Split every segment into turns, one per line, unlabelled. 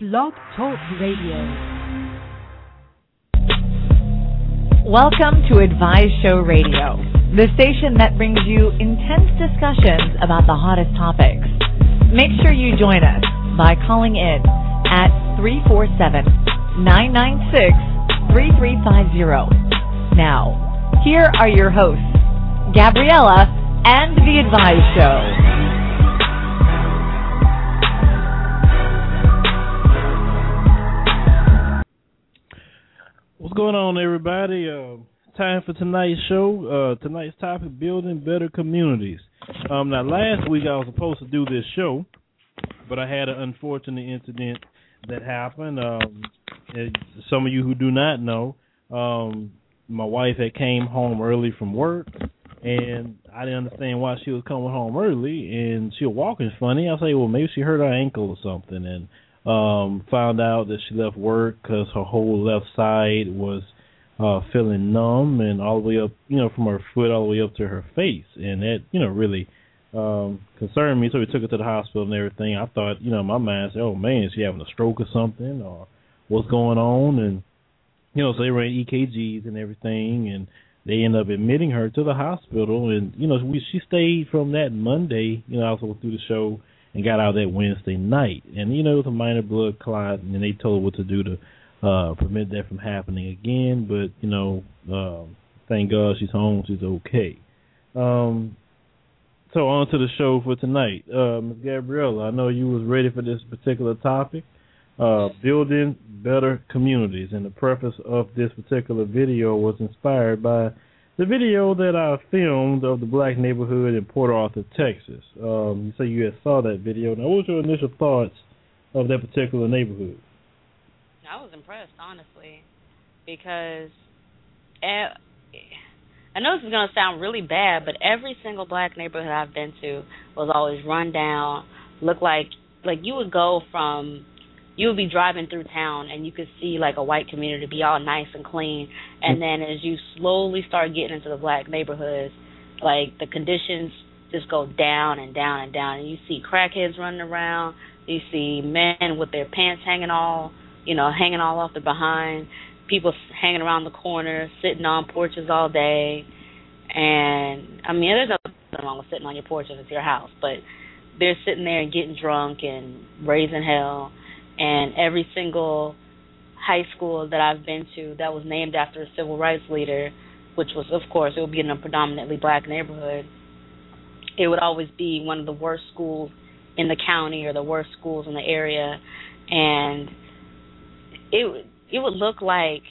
Blog Talk Radio.
Welcome to Advise Show Radio, the station that brings you intense discussions about the hottest topics. Make sure you join us by calling in at 347-996-3350. Now, here are your hosts, Gabriella and The Advise Show.
What's going on, everybody? Time for tonight's show. Tonight's topic, building better communities. Now, last week I was supposed to do this show, but I had an unfortunate incident that happened. Some of you who do not know, my wife had came home early from work, and I didn't understand why she was coming home early, and she was walking funny. I say, well, maybe she hurt her ankle or something, and found out that she left work because her whole left side was feeling numb and all the way up, from her foot all the way up to her face. And that, really concerned me. So we took her to the hospital and everything. I thought, in my mind, oh, man, is she having a stroke or something, or what's going on? And, so they ran EKGs and everything, and they ended up admitting her to the hospital. And, she stayed from that Monday, I was going through the show, and got out that Wednesday night. And, it was a minor blood clot, and they told her what to do to prevent that from happening again. But, thank God she's home. She's okay. So on to the show for tonight. Ms. Gabriella, I know you was ready for this particular topic, building better communities. And the preface of this particular video was inspired by the video that I filmed of the black neighborhood in Port Arthur, Texas. You say you had saw that video. Now, what was your initial thoughts of that particular neighborhood?
I was impressed, honestly, because I know this is going to sound really bad, but every single black neighborhood I've been to was always run down, looked like you would go from... You would be driving through town and you could see like a white community be all nice and clean, and then as you slowly start getting into the black neighborhoods, like the conditions just go down and down and down, and you see crackheads running around, you see men with their pants hanging all off their behind, people hanging around the corner, sitting on porches all day, and I mean there's nothing wrong with sitting on your porch if it's your house, but they're sitting there and getting drunk and raising hell. And every single high school that I've been to that was named after a civil rights leader, which was, of course, it would be in a predominantly black neighborhood, it would always be one of the worst schools in the county or the worst schools in the area. And it would look like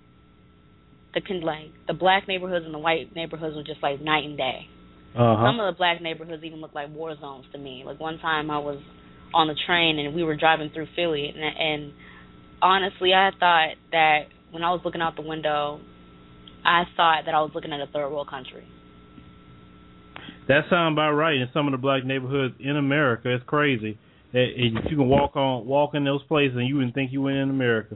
the black neighborhoods and the white neighborhoods were just like night and day. Uh-huh. Some of the black neighborhoods even look like war zones to me. Like one time I was on the train and we were driving through Philly, and honestly I thought that when I was looking out the window, I thought that I was looking at a third world country.
That sounds about right. In some of the black neighborhoods in America, it's crazy. If you can walk in those places and you wouldn't think you were in America.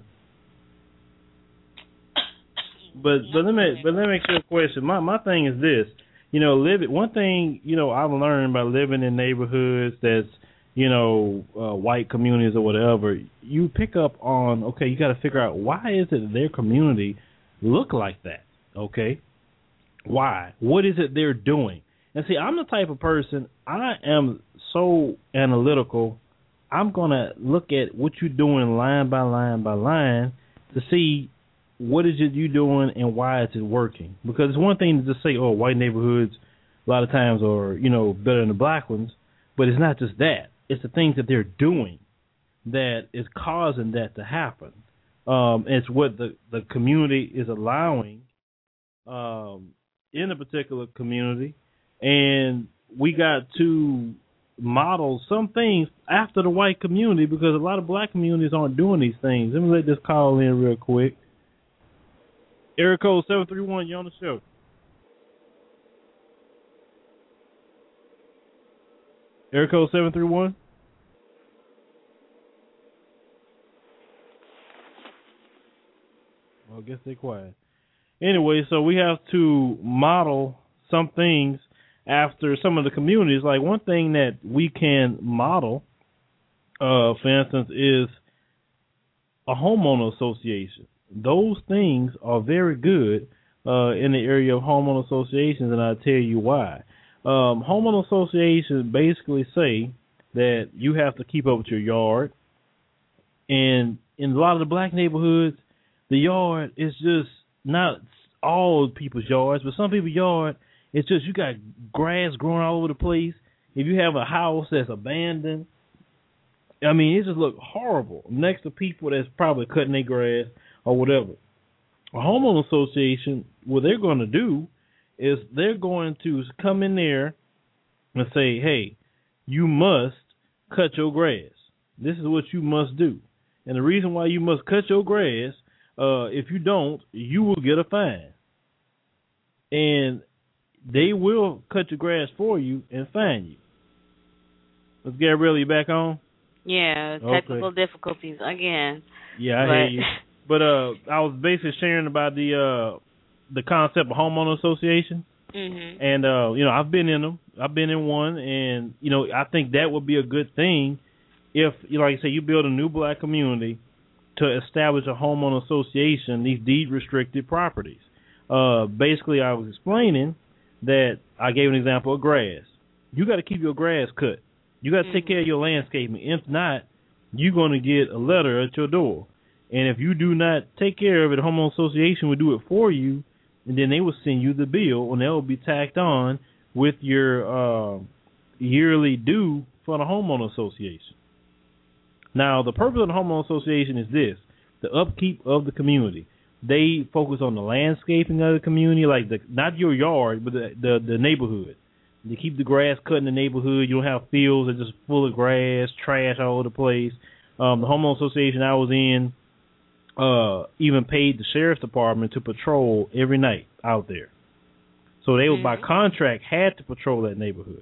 But let me ask you a question. My thing is this, one thing I've learned by living in neighborhoods that's white communities or whatever, you pick up on, okay, you got to figure out why is it that their community look like that, okay? Why? What is it they're doing? And see, I'm the type of person, I am so analytical, I'm going to look at what you're doing line by line by line to see what is it you doing and why is it working. Because it's one thing to just say, white neighborhoods a lot of times are, better than the black ones, but it's not just that. It's the things that they're doing that is causing that to happen. It's what the community is allowing in a particular community. And we got to model some things after the white community because a lot of black communities aren't doing these things. Let me let this call in real quick. Area code 731, you're on the show. Area code 731. Well, I guess they're quiet. Anyway, so we have to model some things after some of the communities. Like one thing that we can model, for instance, is a homeowner association. Those things are very good in the area of homeowner associations, and I'll tell you why. Homeowner associations basically say that you have to keep up with your yard, and in a lot of the black neighborhoods, the yard is just not all people's yards, but some people's yard, it's just you got grass growing all over the place. If you have a house that's abandoned, I mean, it just looks horrible next to people that's probably cutting their grass or whatever. A homeowner association, what they're going to do is they're going to come in there and say, hey, you must cut your grass. This is what you must do. And the reason why you must cut your grass, if you don't, you will get a fine. And they will cut your grass for you and fine you. Let's get Gabrielle, you back on?
Yeah, technical difficulties again.
Yeah, I hear you. But I was basically sharing about the concept of homeowner association.
Mm-hmm.
And, I've been in them. I've been in one. And, I think that would be a good thing if, like you say, you build a new black community to establish a homeowner association, these deed-restricted properties. Basically, I was explaining that I gave an example of grass. You got to keep your grass cut. You got to take care of your landscaping. If not, you're going to get a letter at your door. And if you do not take care of it, the homeowner association will do it for you, and then they will send you the bill, and that will be tacked on with your yearly due for the homeowner association. Now, the purpose of the homeowner association is this: the upkeep of the community. They focus on the landscaping of the community, like not your yard, but the neighborhood. They keep the grass cut in the neighborhood. You don't have fields that are just full of grass, trash all over the place. The homeowner association I was in even paid the sheriff's department to patrol every night out there. So they, by contract, had to patrol that neighborhood.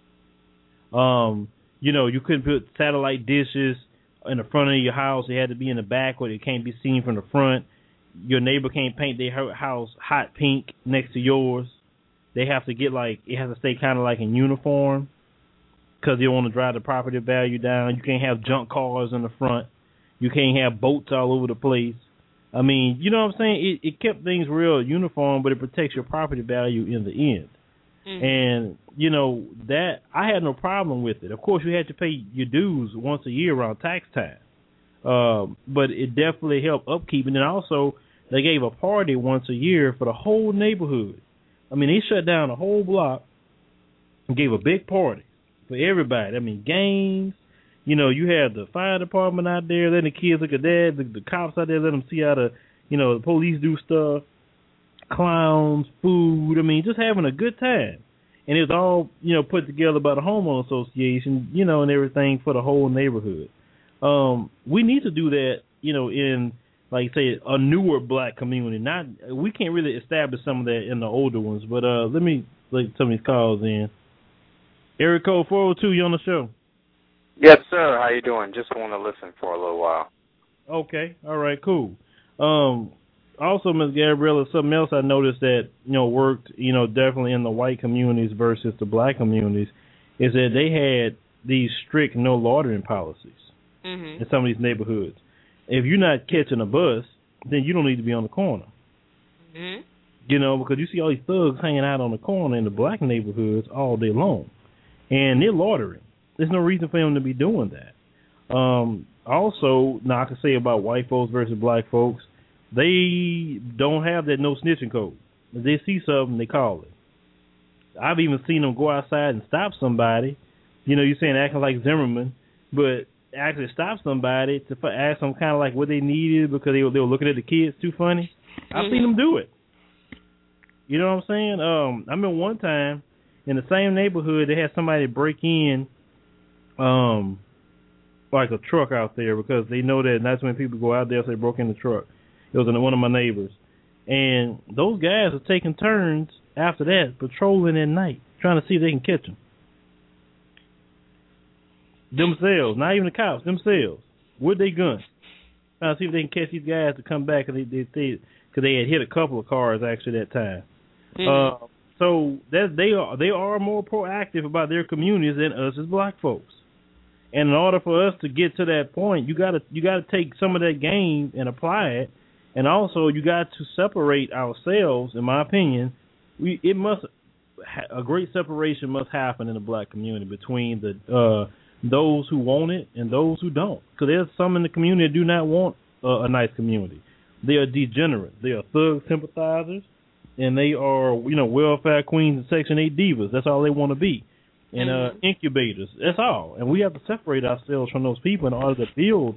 You couldn't put satellite dishes in the front of your house. It had to be in the back where it can't be seen from the front. Your neighbor can't paint their house hot pink next to yours. They have to get it has to stay kind of like in uniform because they want to drive the property value down. You can't have junk cars in the front. You can't have boats all over the place. I mean, you know what I'm saying? It kept things real uniform, but it protects your property value in the end. Mm-hmm. And, that I had no problem with it. Of course, you had to pay your dues once a year around tax time. But it definitely helped upkeep. And then also, they gave a party once a year for the whole neighborhood. I mean, they shut down the whole block and gave a big party for everybody. I mean, games. You had the fire department out there, letting the kids look at that, the cops out there, let them see how the police do stuff, clowns, food. I mean, just having a good time. And it was all, put together by the homeowner association, and everything for the whole neighborhood. We need to do that, in, like say, a newer black community. We can't really establish some of that in the older ones, but let me let some of these calls in. Area code 402, you on the show?
Yes, sir. How you doing? Just want to listen for a little while.
Okay. All right, cool. Also, Ms. Gabriella, something else I noticed that, worked, definitely in the white communities versus the black communities is that they had these strict no loitering policies in some of these neighborhoods. If you're not catching a bus, then you don't need to be on the corner. Because you see all these thugs hanging out on the corner in the black neighborhoods all day long. And they're loitering. There's no reason for them to be doing that. Also, now I can say about white folks versus black folks, they don't have that no snitching code. If they see something, they call it. I've even seen them go outside and stop somebody. You're saying acting like Zimmerman, but actually stop somebody to ask them kind of like what they needed because they were looking at the kids too funny. I've seen them do it. You know what I'm saying? I remember one time in the same neighborhood, they had somebody break in like a truck out there because they know that that's when people go out there, so they broke in the truck. It was one of my neighbors. And those guys are taking turns after that, patrolling at night, trying to see if they can catch them. Themselves, not even the cops, themselves, with their guns. Trying to see if they can catch these guys to come back, because they had hit a couple of cars actually that time. So that they are more proactive about their communities than us as black folks. And in order for us to get to that point, you gotta take some of that game and apply it, and also you got to separate ourselves. In my opinion, a great separation must happen in the black community between those who want it and those who don't. Because there's some in the community that do not want a nice community. They are degenerate. They are thug sympathizers, and they are welfare queens and Section 8 divas. That's all they want to be. And incubators. That's all. And we have to separate ourselves from those people in order to build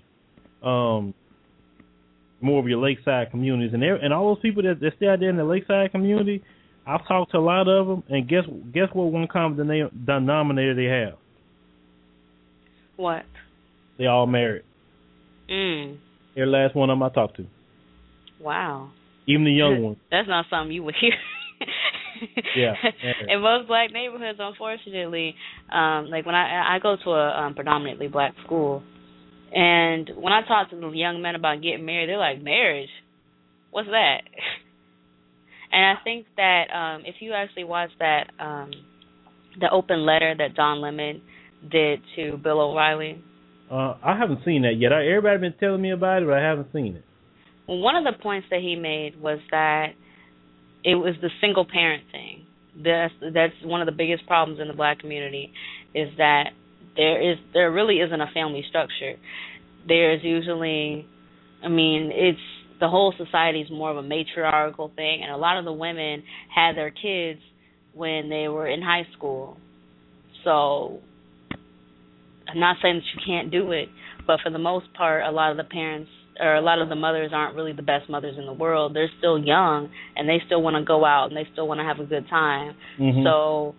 more of your lakeside communities. And all those people that stay out there in the lakeside community, I've talked to a lot of them, and guess what one common denominator they have?
What?
They all married. Every last one of them I talked to.
Wow.
Even the young ones.
That's not something you would hear.
Yeah.
In most black neighborhoods, unfortunately, like when I go to a predominantly black school, and when I talk to the young men about getting married, they're like, marriage? What's that? And I think that if you actually watch that, the open letter that Don Lemon did to Bill O'Reilly.
I haven't seen that yet. Everybody's been telling me about it, but I haven't seen it.
Well, one of the points that he made was that it was the single parent thing. That's one of the biggest problems in the black community, is that there really isn't a family structure. There's usually, it's the whole society is more of a matriarchal thing, and a lot of the women had their kids when they were in high school. So I'm not saying that you can't do it, but for the most part, a lot of the parents or a lot of the mothers aren't really the best mothers in the world. They're still young, and they still want to go out, and they still want to have a good time. So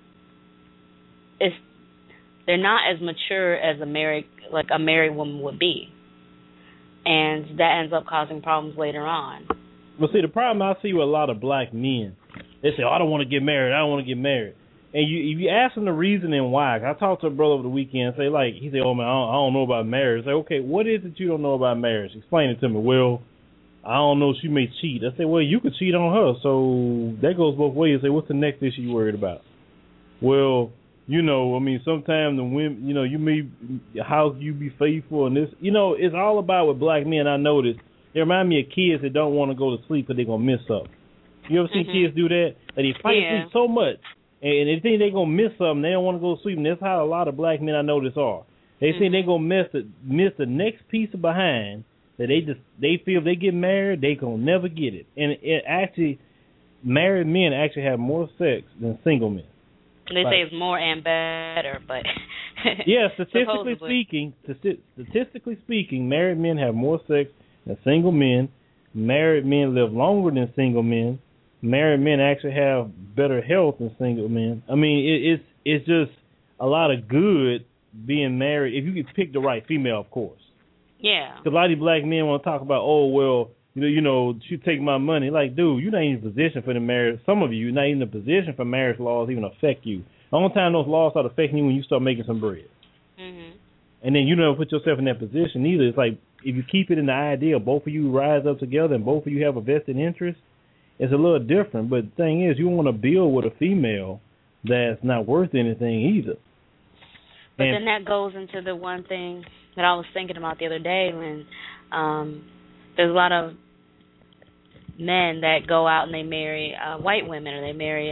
they're not as mature as a married woman would be, and that ends up causing problems later on.
Well, see, the problem I see with a lot of black men, they say, I don't want to get married. And you ask them the reasoning why. I talked to a brother over the weekend. He said, "Oh man, I don't know about marriage." I say, "Okay, what is it you don't know about marriage? Explain it to me." "Well, I don't know. She may cheat." I say, "Well, you could cheat on her." So that goes both ways. I say, "What's the next issue you worried about?" "Well, sometimes the women, you may how you be faithful and this, it's all about with black men. I noticed they remind me of kids that don't want to go to sleep because they're gonna miss something. You ever seen kids do that? That they fight sleep so much. And they think they're going to miss something. They don't want to go to sleep. And that's how a lot of black men I notice are. They think they're going to miss the next piece of behind that they feel if they get married, they going to never get it. And it actually, married men actually have more sex than single men.
They say it's more and better, but...
yeah, statistically speaking, married men have more sex than single men. Married men live longer than single men. Married men actually have better health than single men. It's just a lot of good being married if you can pick the right female, of course.
Yeah.
Because a lot of these black men want to talk about, she take my money. Like, dude, you're not even in a position for the marriage. Some of you, you're not even in a position for marriage laws even affect you. The only time those laws start affecting you when you start making some bread. And then you don't put yourself in that position either. It's like if you keep it in the idea of both of you rise up together and both of you have a vested interest, it's a little different, but the thing is, you want to build with a female that's not worth anything either.
But then that goes into the one thing that I was thinking about the other day when there's a lot of men that go out and they marry white women, or they marry,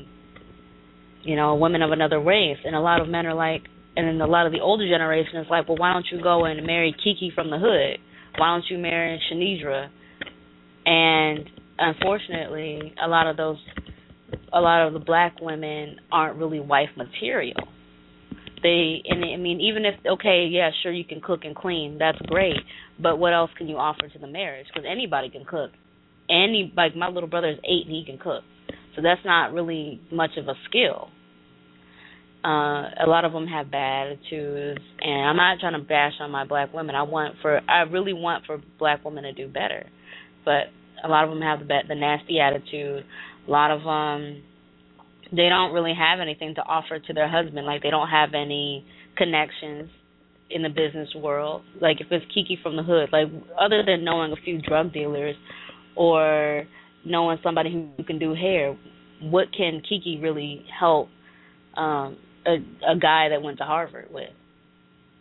a woman of another race, and a lot of men are like, and then a lot of the older generation is like, well, why don't you go and marry Kiki from the hood? Why don't you marry Shanidra? And unfortunately, a lot of the black women aren't really wife material. Even if, sure, you can cook and clean, that's great, but what else can you offer to the marriage? Because anybody can cook. Like my little brother is 8 and he can cook, so that's not really much of a skill. A lot of them have bad attitudes, and I'm not trying to bash on my black women. I really want for black women to do better, but a lot of them have the nasty attitude. A lot of them, they don't really have anything to offer to their husband. Like, they don't have any connections in the business world. Like, if it's Kiki from the hood, like, other than knowing a few drug dealers or knowing somebody who can do hair, what can Kiki really help a guy that went to Harvard with?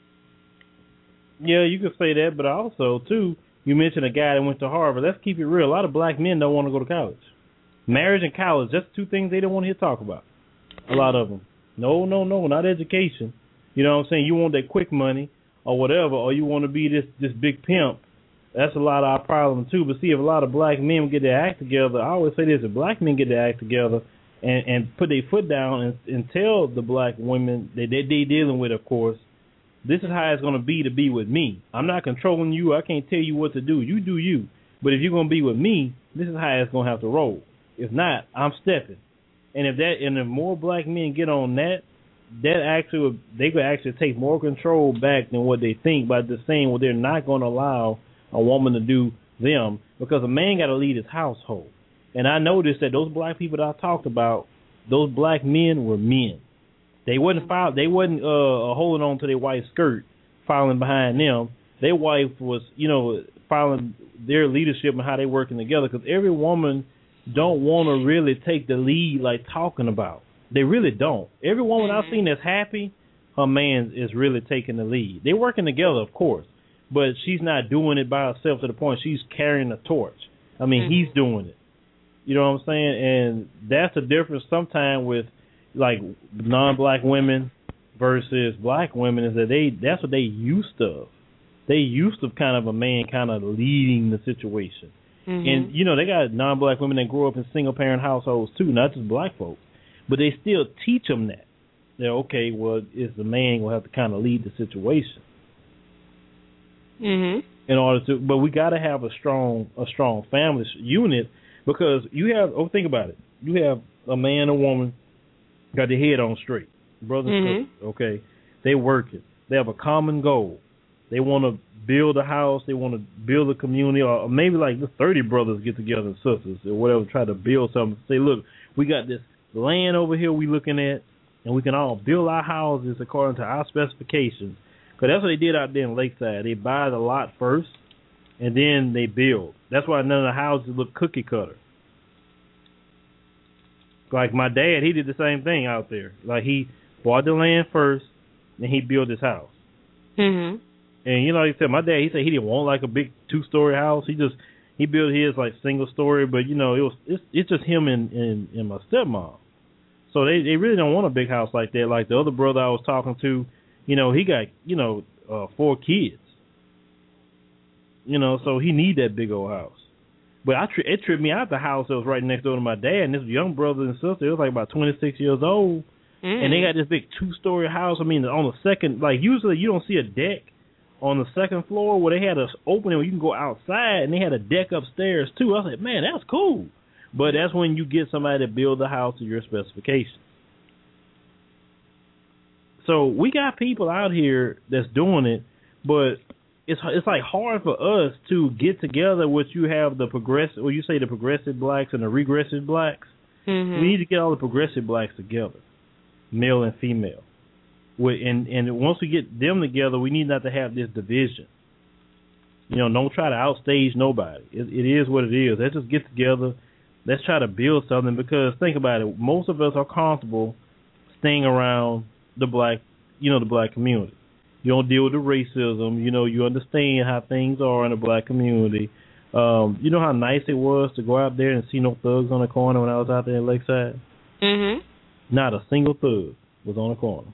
Yeah, you could say that, but also, too, you mentioned a guy that went to Harvard. Let's keep it real. A lot of black men don't want to go to college. Marriage and college, that's two things they don't want to hear talk about. A lot of them. No, not education. You know what I'm saying? You want that quick money or whatever, or you want to be this big pimp. That's a lot of our problem, too. But see, if a lot of black men get their act together, I always say this, if black men get their act together and put their foot down and tell the black women that they're dealing with, of course, this is how it's going to be with me. I'm not controlling you. I can't tell you what to do. You do you. But if you're going to be with me, this is how it's going to have to roll. If not, I'm stepping. And if more black men get on that actually, they could actually take more control back than what they think by just saying, well, they're not going to allow a woman to do them, because a man got to lead his household. And I noticed that those black people that I talked about, those black men were men. They wasn't holding on to their wife's skirt, following behind them. Their wife was, following their leadership and how they working together. Because every woman don't want to really take the lead like talking about. They really don't. Every woman I've seen that's happy, her man is really taking the lead. They're working together, of course, but she's not doing it by herself to the point she's carrying a torch. I mean, he's doing it. You know what I'm saying? And that's the difference sometimes with like non-black women versus black women, is that that's what they used to. They used to kind of a man kind of leading the situation. And, they got non-black women that grow up in single-parent households, too, not just black folks. But they still teach them that. They're, okay, well, it's the man will have to kind of lead the situation. In order to, but we got to have a strong family unit, because you have, think about it. You have a man and woman got their head on straight, brothers and sisters, okay? They work it. They have a common goal. They want to build a house. They want to build a community, or maybe like the 30 brothers get together and sisters or whatever, try to build something. Say, look, we got this land over here we looking at, and we can all build our houses according to our specifications. Because that's what they did out there in Lakeside. They buy the lot first, and then they build. That's why none of the houses look cookie cutter. Like my dad, he did the same thing out there. Like he bought the land first, then he built his house. And he said, my dad, he said he didn't want like a big 2-story house. He built his like single story, but it's just him and my stepmom. So they really don't want a big house like that. Like the other brother I was talking to, he got 4 kids. So he need that big old house. But it tripped me out the house that was right next door to my dad, and this young brother and sister, it was like about 26 years old, and they got this big 2-story house. I mean, on the second, like usually you don't see a deck on the second floor where they had an opening where you can go outside, and they had a deck upstairs too. I was like, man, that's cool. But that's when you get somebody to build the house to your specifications. So we got people out here that's doing it, but it's like hard for us to get together. What you have the progressive, or you say the progressive blacks and the regressive blacks. We need to get all the progressive blacks together, male and female. And once we get them together, we need not to have this division. Don't try to outstage nobody. It is what it is. Let's just get together. Let's try to build something, because think about it. Most of us are comfortable staying around the black community. You don't deal with the racism. You understand how things are in the black community. You know how nice it was to go out there and see no thugs on the corner when I was out there in Lakeside? Not a single thug was on the corner.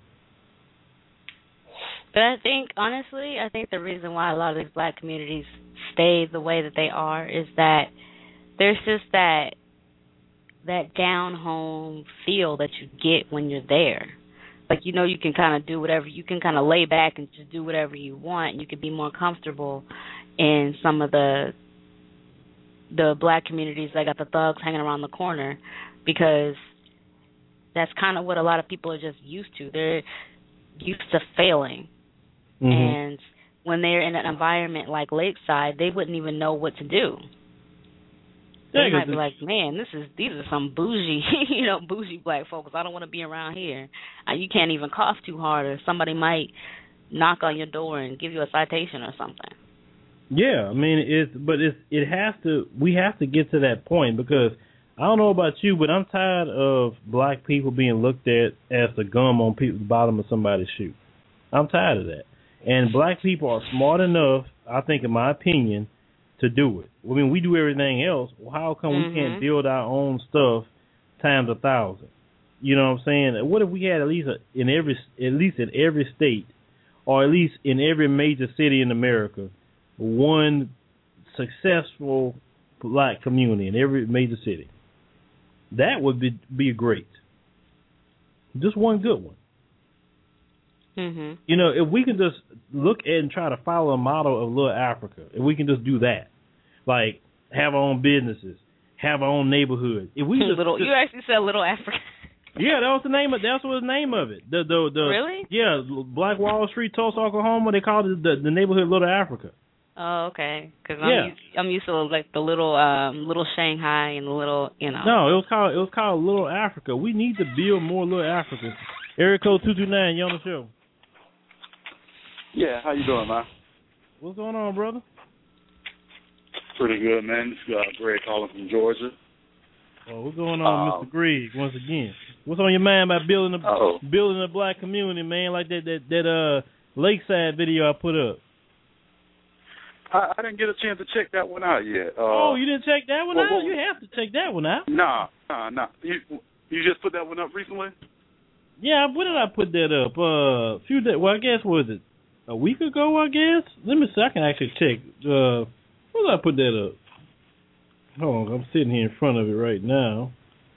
But I think the reason why a lot of these black communities stay the way that they are is that there's just that down home feel that you get when you're there. Like, you can kind of do whatever. You can kind of lay back and just do whatever you want. You can be more comfortable in some of the black communities that got the thugs hanging around the corner, because that's kind of what a lot of people are just used to. They're used to failing. And when they're in an environment like Lakeside, they wouldn't even know what to do. They might be like, man, these are some bougie, bougie black folks. I don't want to be around here. You can't even cough too hard, or somebody might knock on your door and give you a citation or something.
Yeah, I mean, we have to get to that point, because I don't know about you, but I'm tired of black people being looked at as the gum on the bottom of somebody's shoe. I'm tired of that. And black people are smart enough, I think, in my opinion, to do it. I mean, we do everything else. Well, how come we can't build our own stuff times 1,000? You know what I'm saying? What if we had at least in every state, or at least in every major city in America, one successful black community in every major city? That would be great. Just one good one.
Mm-hmm.
You know, if we can just look at and try to follow a model of Little Africa, if we can just do that, like have our own businesses, have our own neighborhood. If we just,
you actually said Little Africa.
Yeah, that was the name of. That's what the name of it. The
Really?
Yeah, Black Wall Street, Tulsa, Oklahoma. They called it the neighborhood Little Africa.
Oh, okay. Because
yeah.
I'm used to like the little Shanghai and the little, you know.
No, it was called Little Africa. We need to build more Little Africans. Area code 229. You on the show?
Yeah, how you doing, man?
What's going on, brother?
Pretty good, man. This is Greg calling from Georgia.
Oh, what's going on, Mr. Greg? Once again, what's on your mind about building a black community, man? Like that Lakeside video I put up.
I didn't get a chance to check that one out yet.
You didn't check that one out? You have to check that one out.
Nah. You just put that one up recently?
Yeah, when did I put that up? Few days. Well, I guess was it a week ago? I guess. Let me see. I can actually check. When did I put that up? Hold on, I'm sitting here in front of it right now.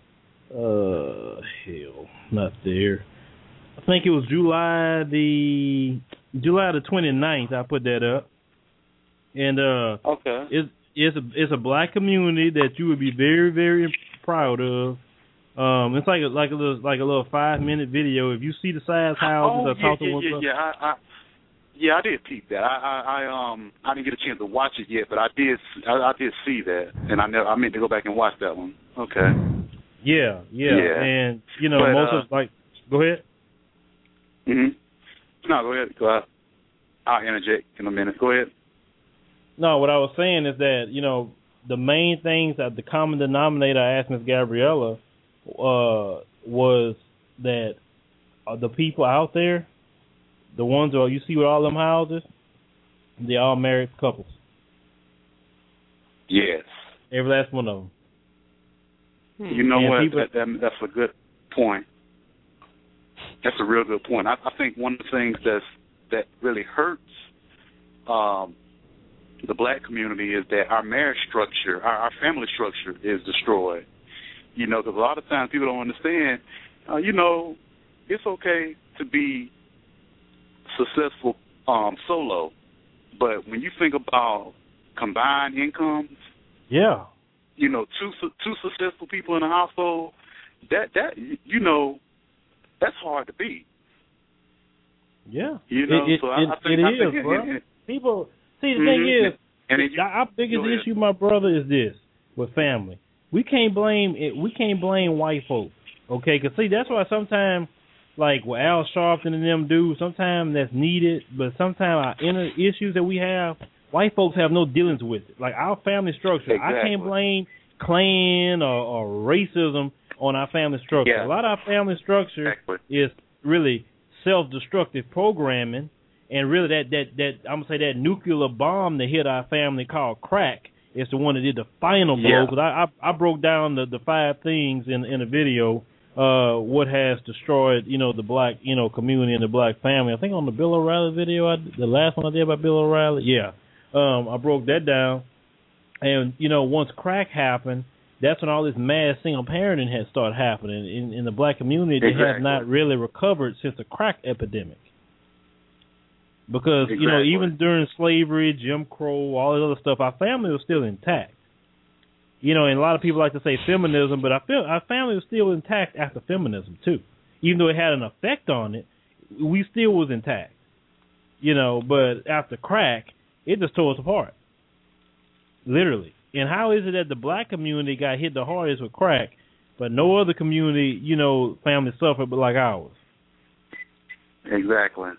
Hell, not there. I think it was July the 29th. I put that up, and
okay,
it's a black community that you would be very, very proud of. It's like a little 5-minute video. If you see the size houses,
I did peep that. I didn't get a chance to watch it yet, but I did see that, and I meant to go back and watch that one. Okay.
Yeah. And most of like, go ahead.
No, go ahead. Go ahead. I'll interject in a minute. Go ahead.
No, what I was saying is that the main things that the common denominator I asked Ms. Gabriella was that the people out there, the ones that you see with all them houses, they're all married couples.
Yes.
Every last one of them.
You know what? That's a good point. That's a real good point. I think one of the things that really hurts the black community is that our marriage structure, our family structure is destroyed. Because a lot of times people don't understand, it's okay to be successful solo, but when you think about combined incomes, two successful people in a household, that's hard to beat.
Yeah,
I think
it is, bro. People see the thing is, our biggest issue, my brother, is this with family. We can't blame it. We can't blame white folks, okay? Because see, that's why sometimes, like what Al Sharpton and them do, sometimes that's needed, but sometimes our inner issues that we have, white folks have no dealings with it. Like our family structure, I can't blame clan or racism on our family structure. Yeah. A lot of our family structure is really self-destructive programming, and really that I'm gonna say that nuclear bomb that hit our family called crack is the one that did the final blow. Because I broke down the 5 things in the video. What has destroyed, the black, community and the black family. I think on the Bill O'Reilly video, the last one I did about Bill O'Reilly, I broke that down. And, once crack happened, that's when all this mass single parenting had started happening. In the black community, they have not really recovered since the crack epidemic. Because, even during slavery, Jim Crow, all this other stuff, our family was still intact. And a lot of people like to say feminism, but I feel our family was still intact after feminism, too. Even though it had an effect on it, we still was intact. But after crack, it just tore us apart. Literally. And how is it that the black community got hit the hardest with crack, but no other community, family suffered but like ours?
Exactly.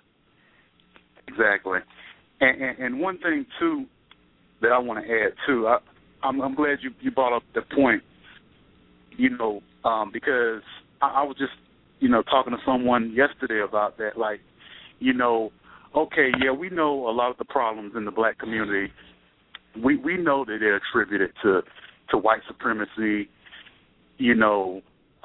And one thing, too, that I want to add, too, I'm glad you brought up the point, because I was just, talking to someone yesterday about that. Like, okay, yeah, we know a lot of the problems in the black community. We know that they're attributed to white supremacy. You know,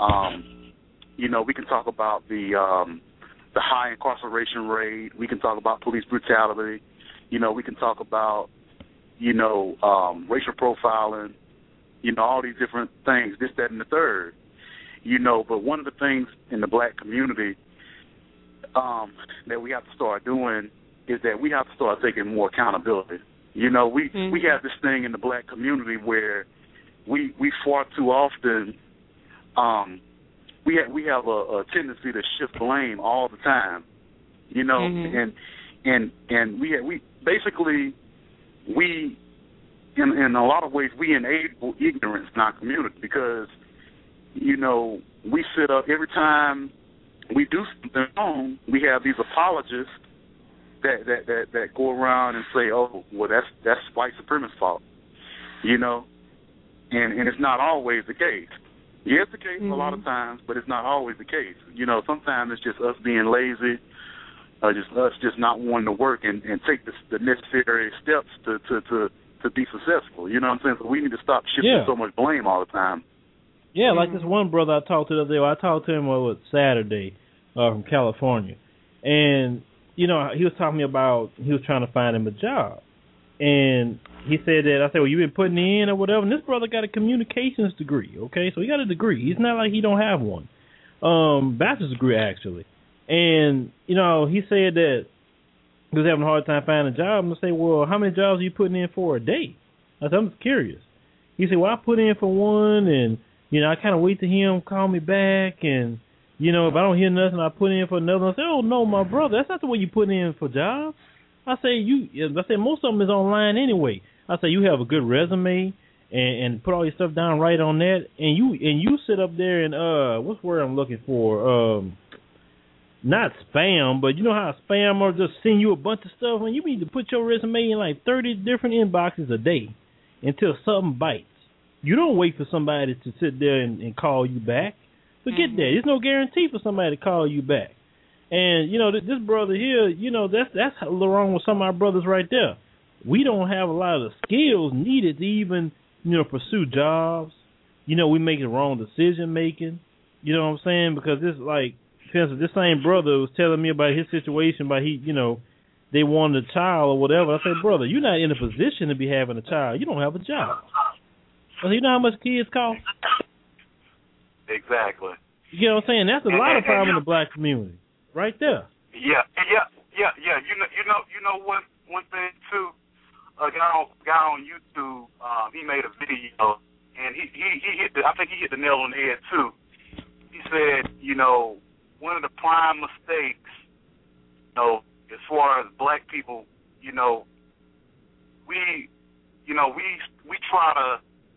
we can talk about the high incarceration rate. We can talk about police brutality. You know, we can talk about, racial profiling, all these different things, this, that, and the third. But one of the things in the black community that we have to start doing is that we have to start taking more accountability. We have this thing in the black community where we far too often we have a tendency to shift blame all the time, and we basically in a lot of ways we enable ignorance in our community because we sit up every time we do something wrong. We have these apologists that go around and say, "Oh, well, that's white supremacy's fault," and it's not always the case. Yeah, it's the case a lot of times, but it's not always the case. Sometimes it's just us being lazy, just not wanting to work and take the necessary steps to be successful. You know what I'm saying? So we need to stop shifting so much blame all the time.
Yeah, like this one brother I talked to the other day. I talked to him Saturday from California, and he was talking to me about he was trying to find him a job, and he said that I said, "Well, you been putting in or whatever." And this brother got a communications degree. Okay, so he got a degree. He's not like he don't have one, bachelor's degree actually. And he said that he was having a hard time finding a job. And I say, "Well, how many jobs are you putting in for a day?" I said, "I'm just curious." He said, "Well, I put in for one, and I kind of wait to hear him call me back, and if I don't hear nothing, I put in for another." I said, "Oh no, my brother, that's not the way you put in for jobs." I say most of them is online anyway. I say you have a good resume and put all your stuff down right on that, and you sit up there and what's the word I'm looking for? Not spam, but you know how spam or just send you a bunch of stuff. When you need to put your resume in like 30 different inboxes a day until something bites. You don't wait for somebody to sit there and call you back. Forget that. There's no guarantee for somebody to call you back. And, this brother here, that's a little wrong with some of our brothers right there. We don't have a lot of the skills needed to even, pursue jobs. We make the wrong decision making. You know what I'm saying? Because this, like, for instance, this same brother was telling me about his situation, about they wanted a child or whatever. I said, "Brother, you're not in a position to be having a child. You don't have a job." I said, "You know how much kids cost?"
Exactly.
You know what I'm saying? That's a lot of problem in the black community, right there.
Yeah. You know one thing too. A guy on YouTube, he made a video, and he hit I think he hit the nail on the head too. He said, one of the prime mistakes, as far as black people, we try to,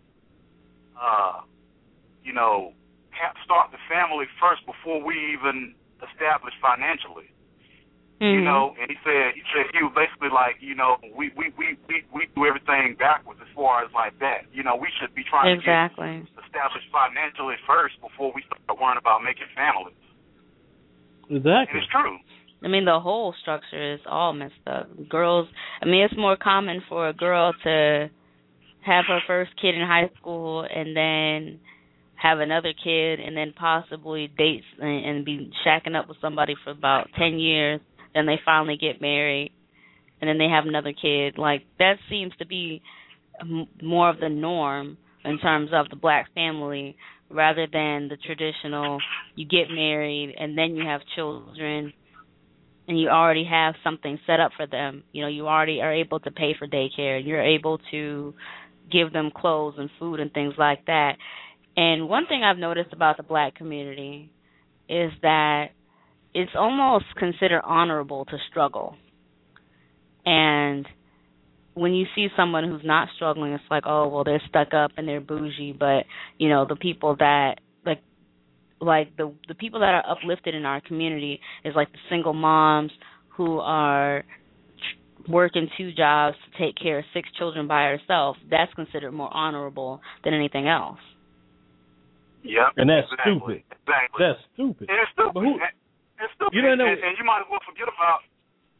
start the family first before we even establish financially. And he said he was basically like, we do everything backwards as far as like that. We should be trying to establish financially first before we start worrying about making families.
Exactly.
And it's true.
I mean, the whole structure is all messed up. Girls, it's more common for a girl to have her first kid in high school and then have another kid and then possibly date and be shacking up with somebody for about 10 years. Then they finally get married and then they have another kid. Like, that seems to be more of the norm in terms of the black family rather than the traditional, you get married and then you have children and you already have something set up for them. You already are able to pay for daycare. You're able to give them clothes and food and things like that. And one thing I've noticed about the black community is that it's almost considered honorable to struggle. And when you see someone who's not struggling, it's like, oh, well, they're stuck up and they're bougie. But, the people that, like the people that are uplifted in our community is like the single moms who are working 2 jobs to take care of 6 children by herself. That's considered more honorable than anything else.
Yeah,
and that's stupid.
Exactly.
That's stupid.
And it's stupid. It's stupid. And you might as well forget about,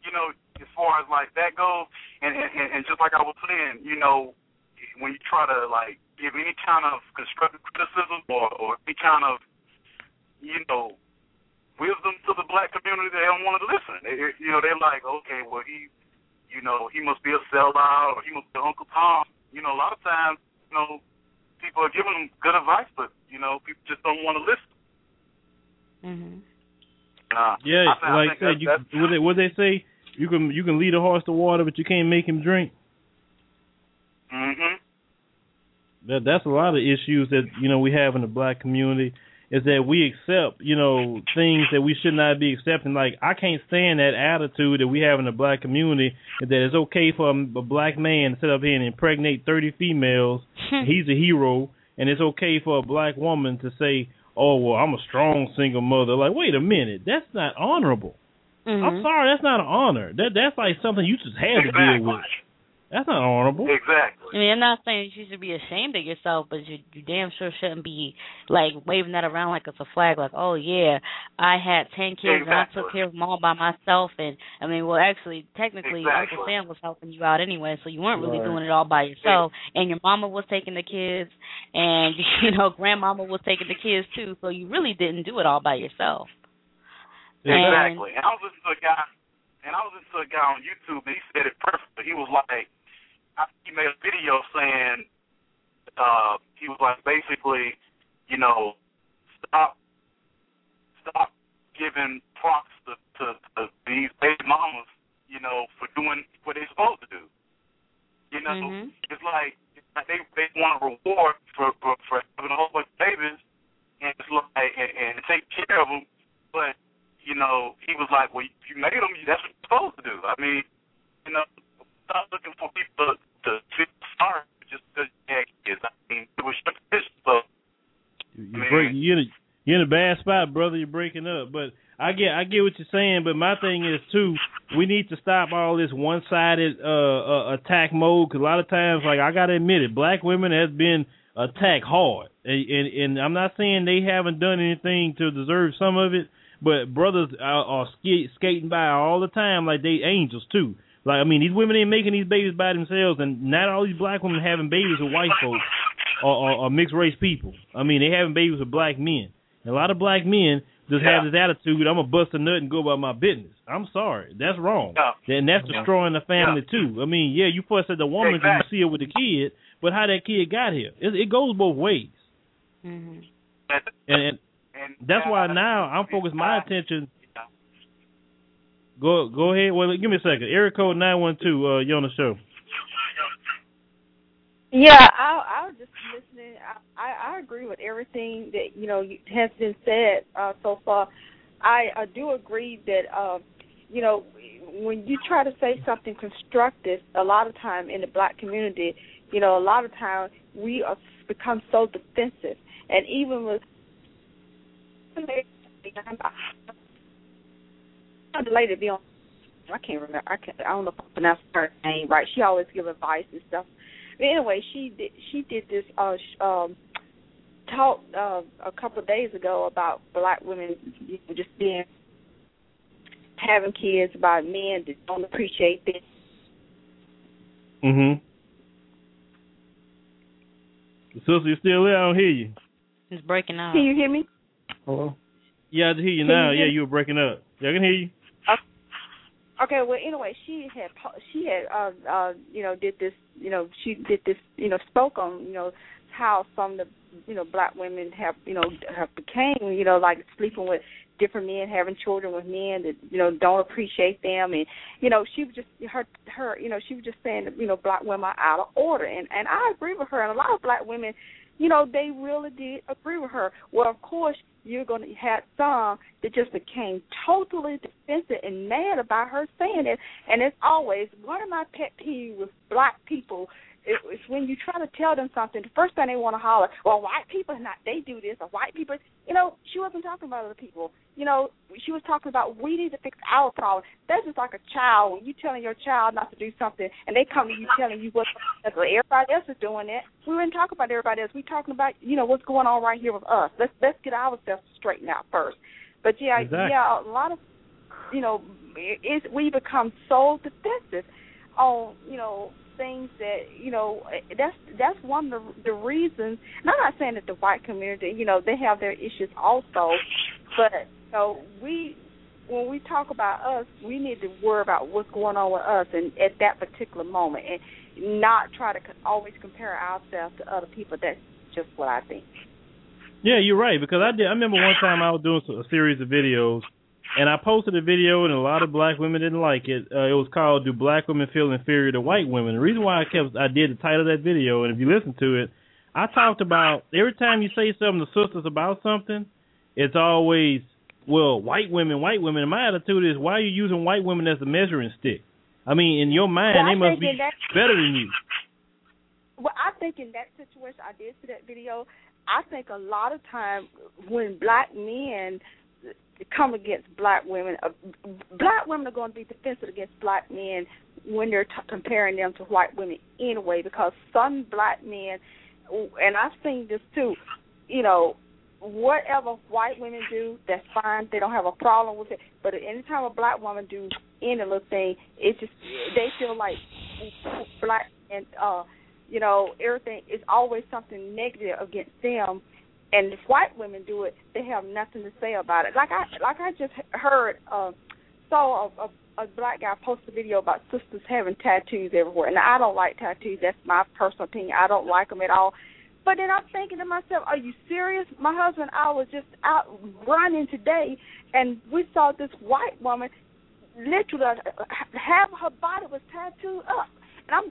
you know, as far as like that goes, and just like I was saying, you know, when you try to like give any kind of constructive criticism or any kind of, you know, wisdom to the black community, they don't want to listen. You know, they're like, okay, well, he must be a sellout or he must be Uncle Tom. You know, a lot of times, you know, people are giving them good advice, but, you know, people just don't want to listen.
Mhm.
Yeah, like I said, what they say, you can lead a horse to water, but you can't make him drink.
Mhm.
That's a lot of issues that, you know, we have in the black community, is that we accept, you know, things that we should not be accepting. Like, I can't stand that attitude that we have in the black community, that it's okay for a black man to sit up here and impregnate 30 females, he's a hero, and it's okay for a black woman to say, oh, well, I'm a strong single mother. Like, wait a minute, that's not honorable.
Mm-hmm.
I'm sorry, that's not an honor. That's like something you just had to deal with. That's not honorable.
Exactly.
I mean, I'm not saying you should be ashamed of yourself, but you damn sure shouldn't be, like, waving that around like it's a flag, like, oh, yeah, I had 10 kids and I took care of them all by myself. And, I mean, well, actually, technically, Uncle Sam was helping you out anyway, so you weren't really doing it all by yourself. And your mama was taking the kids, and, you know, grandmama was taking the kids, too, so you really didn't do it all by yourself.
Exactly. And I was listening to a guy on YouTube, and he said it perfectly. He was like, he made a video saying, he was like, basically, you know, stop giving props to these baby mamas, you know, for doing what they're supposed to do. You know, it's like they want a reward for having a whole bunch of babies and it's like and take care of them, but you know, he was like, well, you made them, that's what you're supposed to do. I mean, you know, stop looking for people to feel sorry just because you had kids. I mean, it was your decision, so.
You're in a bad spot, brother. You're breaking up. But I get what you're saying, but my thing is, too, we need to stop all this one-sided attack mode, because a lot of times, like, I got to admit it, black women has been attacked hard. And I'm not saying they haven't done anything to deserve some of it, but brothers are skating by all the time like they angels, too. Like, I mean, these women ain't making these babies by themselves, and not all these black women having babies with white folks or mixed-race people. I mean, they having babies with black men. And a lot of black men just have this attitude, I'm going to bust a nut and go about my business. I'm sorry. That's wrong. And that's destroying the family, too. I mean, yeah, you fuss at the woman because you see her with the kid, but how that kid got here. It goes both ways.
Mm-hmm.
And that's why now I'm focused my attention. Go ahead. Well, give me a second. Area code 912. You're on the show.
Yeah, I was just listening. I agree with everything that has been said so far. I do agree that when you try to say something constructive, a lot of time in the black community, a lot of time we become so defensive, and even with the lady be on, I can't remember. I don't know if I pronounced her name right. She always give advice and stuff. But anyway, she did this talk a couple of days ago about black women just having kids by men that don't appreciate them.
Mm-hmm. Sister, you still there? I don't hear you.
It's breaking up.
Can you hear me?
Hello? Yeah, I can hear you now. Yeah, you were breaking up. Yeah, I can hear you.
Okay, well, anyway, she had did this, she did this, spoke on, how some of the, black women have became, like sleeping with different men, having children with men that, don't appreciate them. And, she was just, her she was just saying that, black women are out of order. And I agree with her. And a lot of black women, they really did agree with her. Well, of course, you're going to have some that just became totally defensive and mad about her saying it. And it's always one of my pet peeves with black people is when you try to tell them something, the first thing they want to holler, well, white people, they do this, or white people. She wasn't talking about other people. She was talking about we need to fix our problem. That's just like a child. When you're telling your child not to do something, and they come to you telling you what everybody else is doing it. We wouldn't talk about everybody else. We're talking about, what's going on right here with us. Let's get ourselves straightened out first. But, yeah, exactly. A lot of we become so defensive on, things that, that's one of the reasons. And I'm not saying that the white community, they have their issues also, but when we talk about us, we need to worry about what's going on with us and at that particular moment, and not try to always compare ourselves to other people. That's just what I think.
Yeah, you're right, because I remember one time I was doing a series of videos, and I posted a video, and a lot of black women didn't like it. It was called "Do Black Women Feel Inferior to White Women?" The reason why I did the title of that video, and if you listen to it, I talked about every time you say something to sisters about something, it's always, well, white women. And my attitude is, why are you using white women as a measuring stick? I mean, in your mind, they must be better than you.
Well, I think in that situation, I did see that video. I think a lot of times when black men come against black women are going to be defensive against black men when they're comparing them to white women anyway, because some black men, and I've seen this too, whatever white women do, that's fine. They don't have a problem with it. But anytime a black woman do any little thing, it's just, they feel like black and, everything is always something negative against them. And if white women do it, they have nothing to say about it. Like I just heard, saw a black guy post a video about sisters having tattoos everywhere. And I don't like tattoos. That's my personal opinion. I don't like them at all. But then I'm thinking to myself, are you serious? My husband and I was just out running today, and we saw this white woman literally have her body was tattooed up. And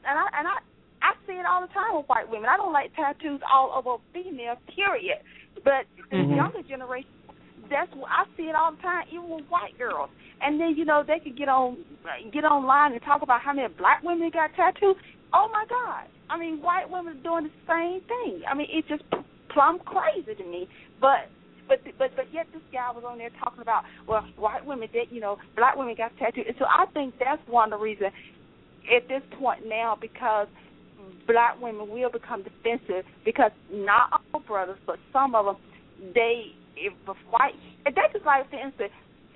I see it all the time with white women. I don't like tattoos all over female, period. But the younger generation, that's what I see it all the time, even with white girls. And then, they could get online and talk about how many black women got tattoos. Oh, my God. I mean, white women are doing the same thing. I mean, it's just plumb crazy to me. But yet this guy was on there talking about, well, white women did, black women got tattoos. And so I think that's one of the reasons at this point now, because black women will become defensive, because not all brothers, but some of them, if white, and that's just like, for instance,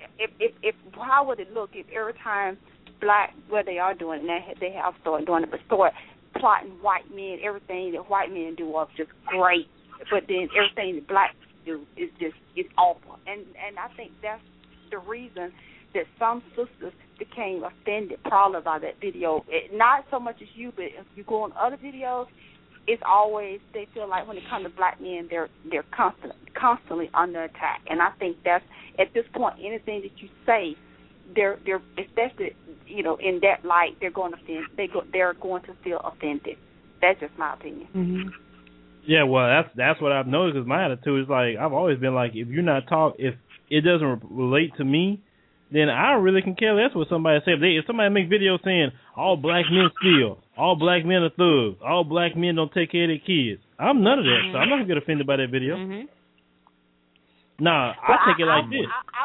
if how would it look if every time black, well, they are doing it, they have started doing it, but start plotting white men, everything that white men do is just great, but then everything that black do is awful, and I think that's the reason that some sisters became offended probably by that video. Not so much as you, but if you go on other videos, it's always, they feel like when it comes to black men, they're constantly under attack. And I think that's, at this point, anything that you say, they're especially, in that light, they're going to feel offended. That's just my opinion.
Mm-hmm. Yeah, well, that's what I've noticed, because my attitude is like, I've always been like, if it doesn't relate to me, then I really can care less what somebody says. If somebody makes videos saying all black men steal, all black men are thugs, all black men don't take care of their kids, I'm none of that, so I'm not going to get offended by that video. Mm-hmm. Nah, I take it like this.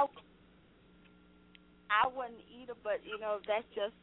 I wouldn't either, but, that's just,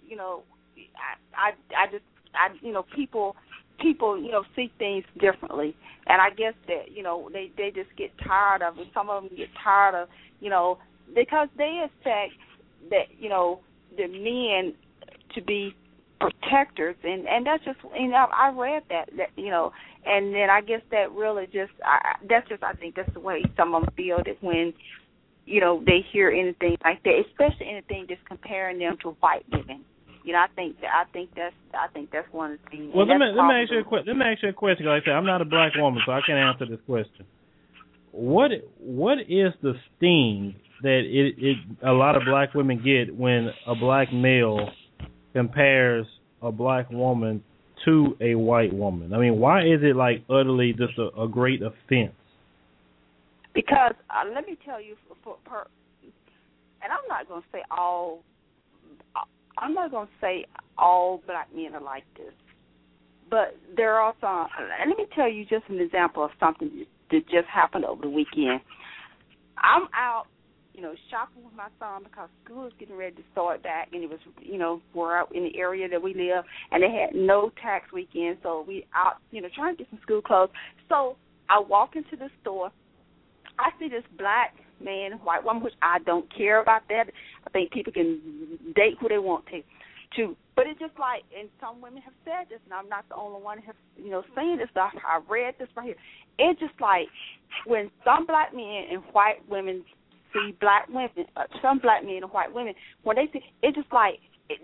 people, see things differently. And I guess that, they just get tired of it. Some of them get tired of, because they expect that, the men to be protectors, and that's just, I read that, and then I guess that really just, I think that's the way some of them feel, that when, they hear anything like that, especially anything just comparing them to white women. I think that's one of the things.
Well, let me ask you a question. Like I said, I'm not a black woman, so I can't answer this question. What is the sting that a lot of black women get when a black male compares a black woman to a white woman? I mean, why is it like utterly just a great offense?
Because let me tell you, and I'm not going to say all black men are like this, but there are some. And let me tell you just an example of something that just happened over the weekend. I'm out, shopping with my son because school is getting ready to start back, and it was, we're out in the area that we live, and they had no tax weekend, so we out, trying to get some school clothes. So I walk into the store. I see this black man and white woman, which I don't care about that. I think people can date who they want to. But it's just like, and some women have said this, and I'm not the only one who have, saying this stuff. I read this right here. It's just like when some black men and white women see black women, some black men and white women, when they see, it's just like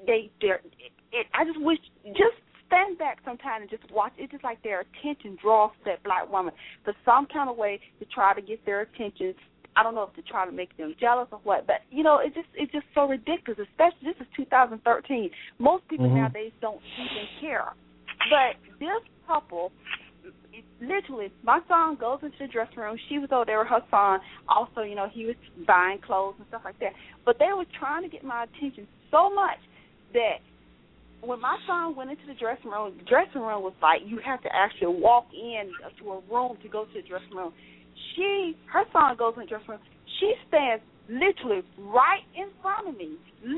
I just wish, just stand back sometime and just watch. It's just like their attention draws to that black woman for some kind of way to try to get their attention. I don't know if to try to make them jealous or what, but it's just so ridiculous. Especially this is 2013. Most people nowadays don't even care. But this couple, literally, my son goes into the dressing room. She was over there with her son. Also, he was buying clothes and stuff like that. But they were trying to get my attention so much that when my son went into the dressing room was like you have to actually walk in to a room to go to the dressing room. Her son goes in the dressing room. She stands literally right in front of me,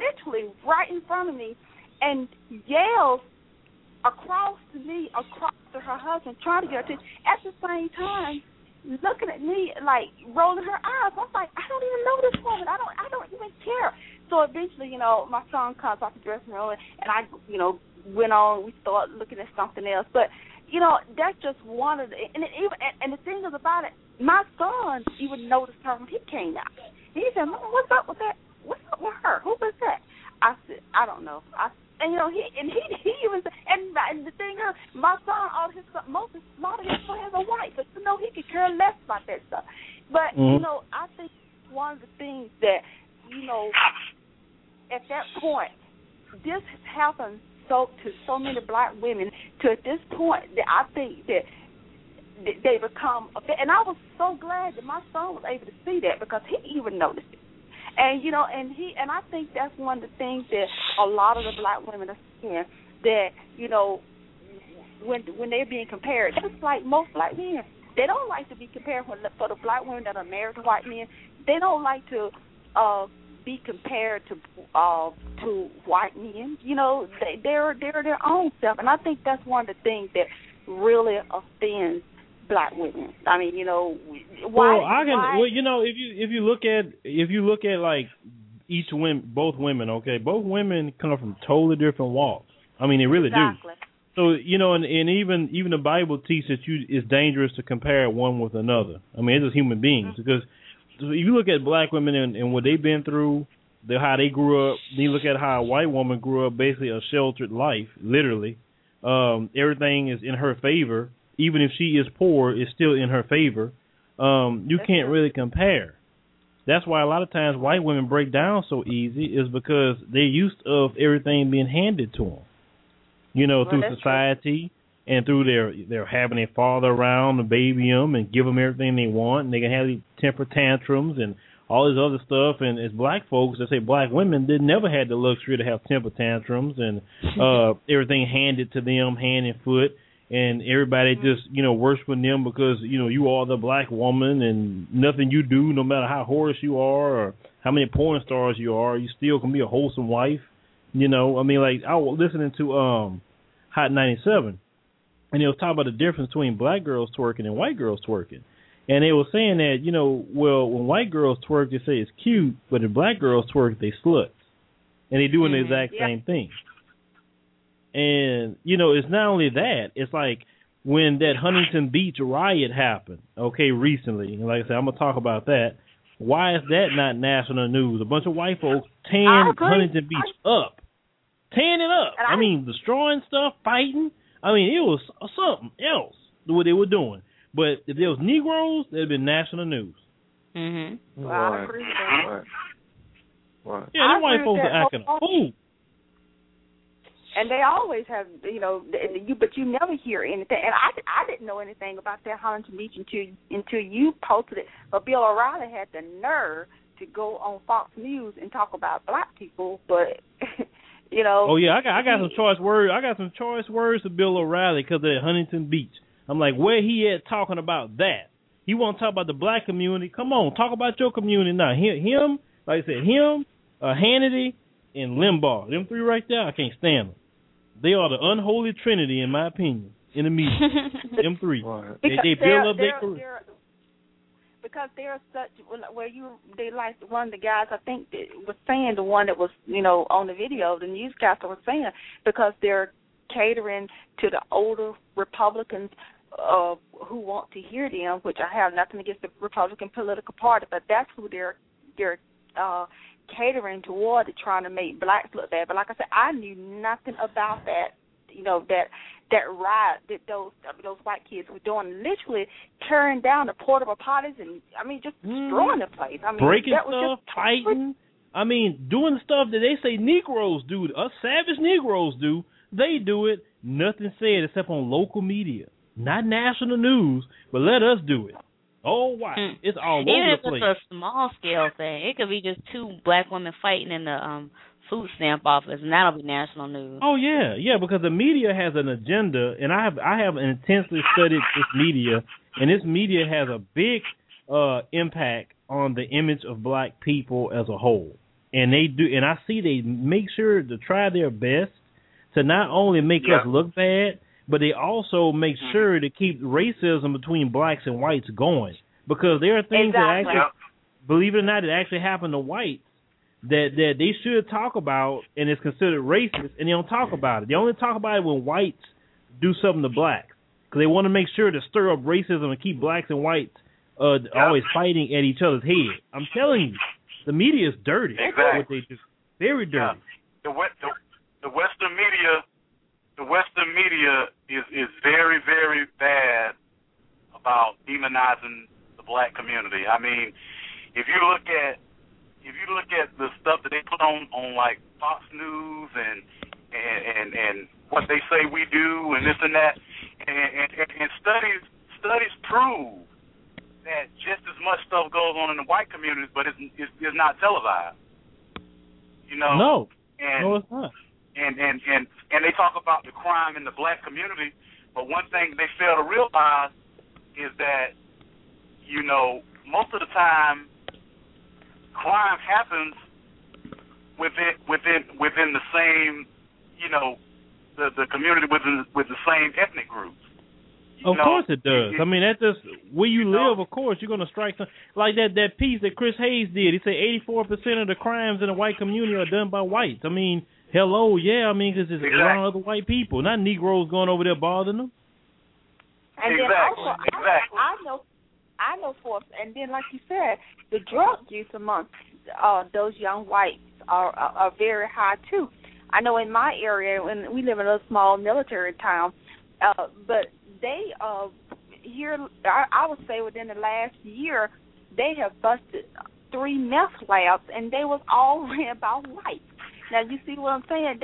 and yells across to her husband, trying to get her attention. At the same time, looking at me like rolling her eyes. I'm like, I don't even know this woman. I don't even care. So eventually, my son comes out the dressing room, and I, went on. We started looking at something else, but that's just one of the. And the thing is about it, my son even noticed her when he came out. He said, "Mama, what's up with that? What's up with her? Who was that?" I said, "I don't know." He even said, and the thing is, my son, a lot of his friends are white, but he could care less about that stuff. But I think one of the things that at that point, this has happened to so many black women to at this point that I think that they become a bit, and I was so glad that my son was able to see that because he even noticed it. And and I think that's one of the things that a lot of the black women are seeing, that when they're being compared, just like most black men, they don't like to be compared for the black women that are married to white men. They don't like to be compared to white men. They're their own self, and I think that's one of the things that really offends black women. I mean, if you look at like both women come from totally different walks. I mean, they really do. So and even the Bible teaches it's dangerous to compare one with another. I mean, it's just human beings, because if you look at black women and what they've been through, how they grew up, then you look at how a white woman grew up, basically a sheltered life, literally. Everything is in her favor. Even if she is poor, it's still in her favor. You can't really compare. That's why a lot of times white women break down so easy, is because they're used of everything being handed to them. Through society and through their having their father around to baby them and give them everything they want, and they can have these temper tantrums and all this other stuff. And as black folks, they say black women never had the luxury to have temper tantrums and everything handed to them hand and foot. And everybody just, worshiping them because, you are the black woman, and nothing you do, no matter how whorish you are or how many porn stars you are, you still can be a wholesome wife. I mean, like, I was listening to Hot 97, and they was talking about the difference between black girls twerking and white girls twerking. And they were saying that, when white girls twerk, they say it's cute, but if black girls twerk, they sluts. And they doing the exact same thing. And, it's not only that. It's like when that Huntington Beach riot happened, recently. And like I said, I'm going to talk about that. Why is that not national news? A bunch of white folks tearing Huntington Beach up. Tearing it up. I mean, destroying stuff, fighting. I mean, it was something else what they were doing. But if there was Negroes, it would have been national news. Mm-hmm. Well, I agree with that.
What?
Yeah, the white folks are acting a fool.
And they always have, but you never hear anything. And I didn't know anything about that Huntington Beach until you posted it. But Bill O'Reilly had the nerve to go on Fox News and talk about black people. But
Oh yeah, I got some choice words. I got some choice words to Bill O'Reilly because of Huntington Beach. I'm like, where he at talking about that? He want to talk about the black community. Come on, talk about your community now. Him, like I said, Hannity, and Limbaugh. Them three right there, I can't stand them. They are the unholy trinity, in my opinion, in the media. Them three. They build up their career.
because they're such they like one of the guys I think that was saying, the one that was on the video, the newscaster was saying, because they're catering to the older Republicans who want to hear them, which I have nothing against the Republican political party, but that's who they're catering toward, trying to make blacks look bad. But like I said, I knew nothing about that. That riot that those white kids were doing, literally tearing down the portable potties and just destroying the place.
Breaking
that was
stuff, fighting. Doing stuff that they say Negroes do, us savage Negroes do. They do it. Nothing said except on local media, not national news. But let us do it. Oh, wow. It's all over the place.
Even if it's a small scale thing, it could be just two black women fighting in the food stamp office, and that'll be national news.
Oh yeah, because the media has an agenda, and I have intensely studied this media, and this media has a big impact on the image of black people as a whole. And they do, and I see they make sure to try their best to not only make us look bad, but they also make sure to keep racism between blacks and whites going, because there are things that actually, believe it or not, that actually happen to whites that they should talk about, and it's considered racist, and they don't talk about it. They only talk about it when whites do something to blacks, because they want to make sure to stir up racism and keep blacks and whites always fighting at each other's head. I'm telling you, the media is dirty.
Exactly.
That's what they do. Very dirty.
The Western media is very, very bad about demonizing the black community. If you look at the stuff that they put on like Fox News and what they say we do and this and that, and studies prove that just as much stuff goes on in the white communities, but it's not televised.
No, it's not.
And they talk about the crime in the black community, but one thing they fail to realize is that most of the time crime happens within the same, the community with the same ethnic groups.
Of course it does. That's just where you live. Of course, you're going to strike some, like that piece that Chris Hayes did. He said 84% of the crimes in the white community are done by whites. Hello, because it's around other white people, not Negroes going over there bothering them.
And then also, I know and then like you said, the drug use amongst those young whites are very high too. I know in my area, when we live in a small military town, but they here, I would say within the last year, they have busted 3 meth labs, and they was all ran by whites. Now you see what I'm saying?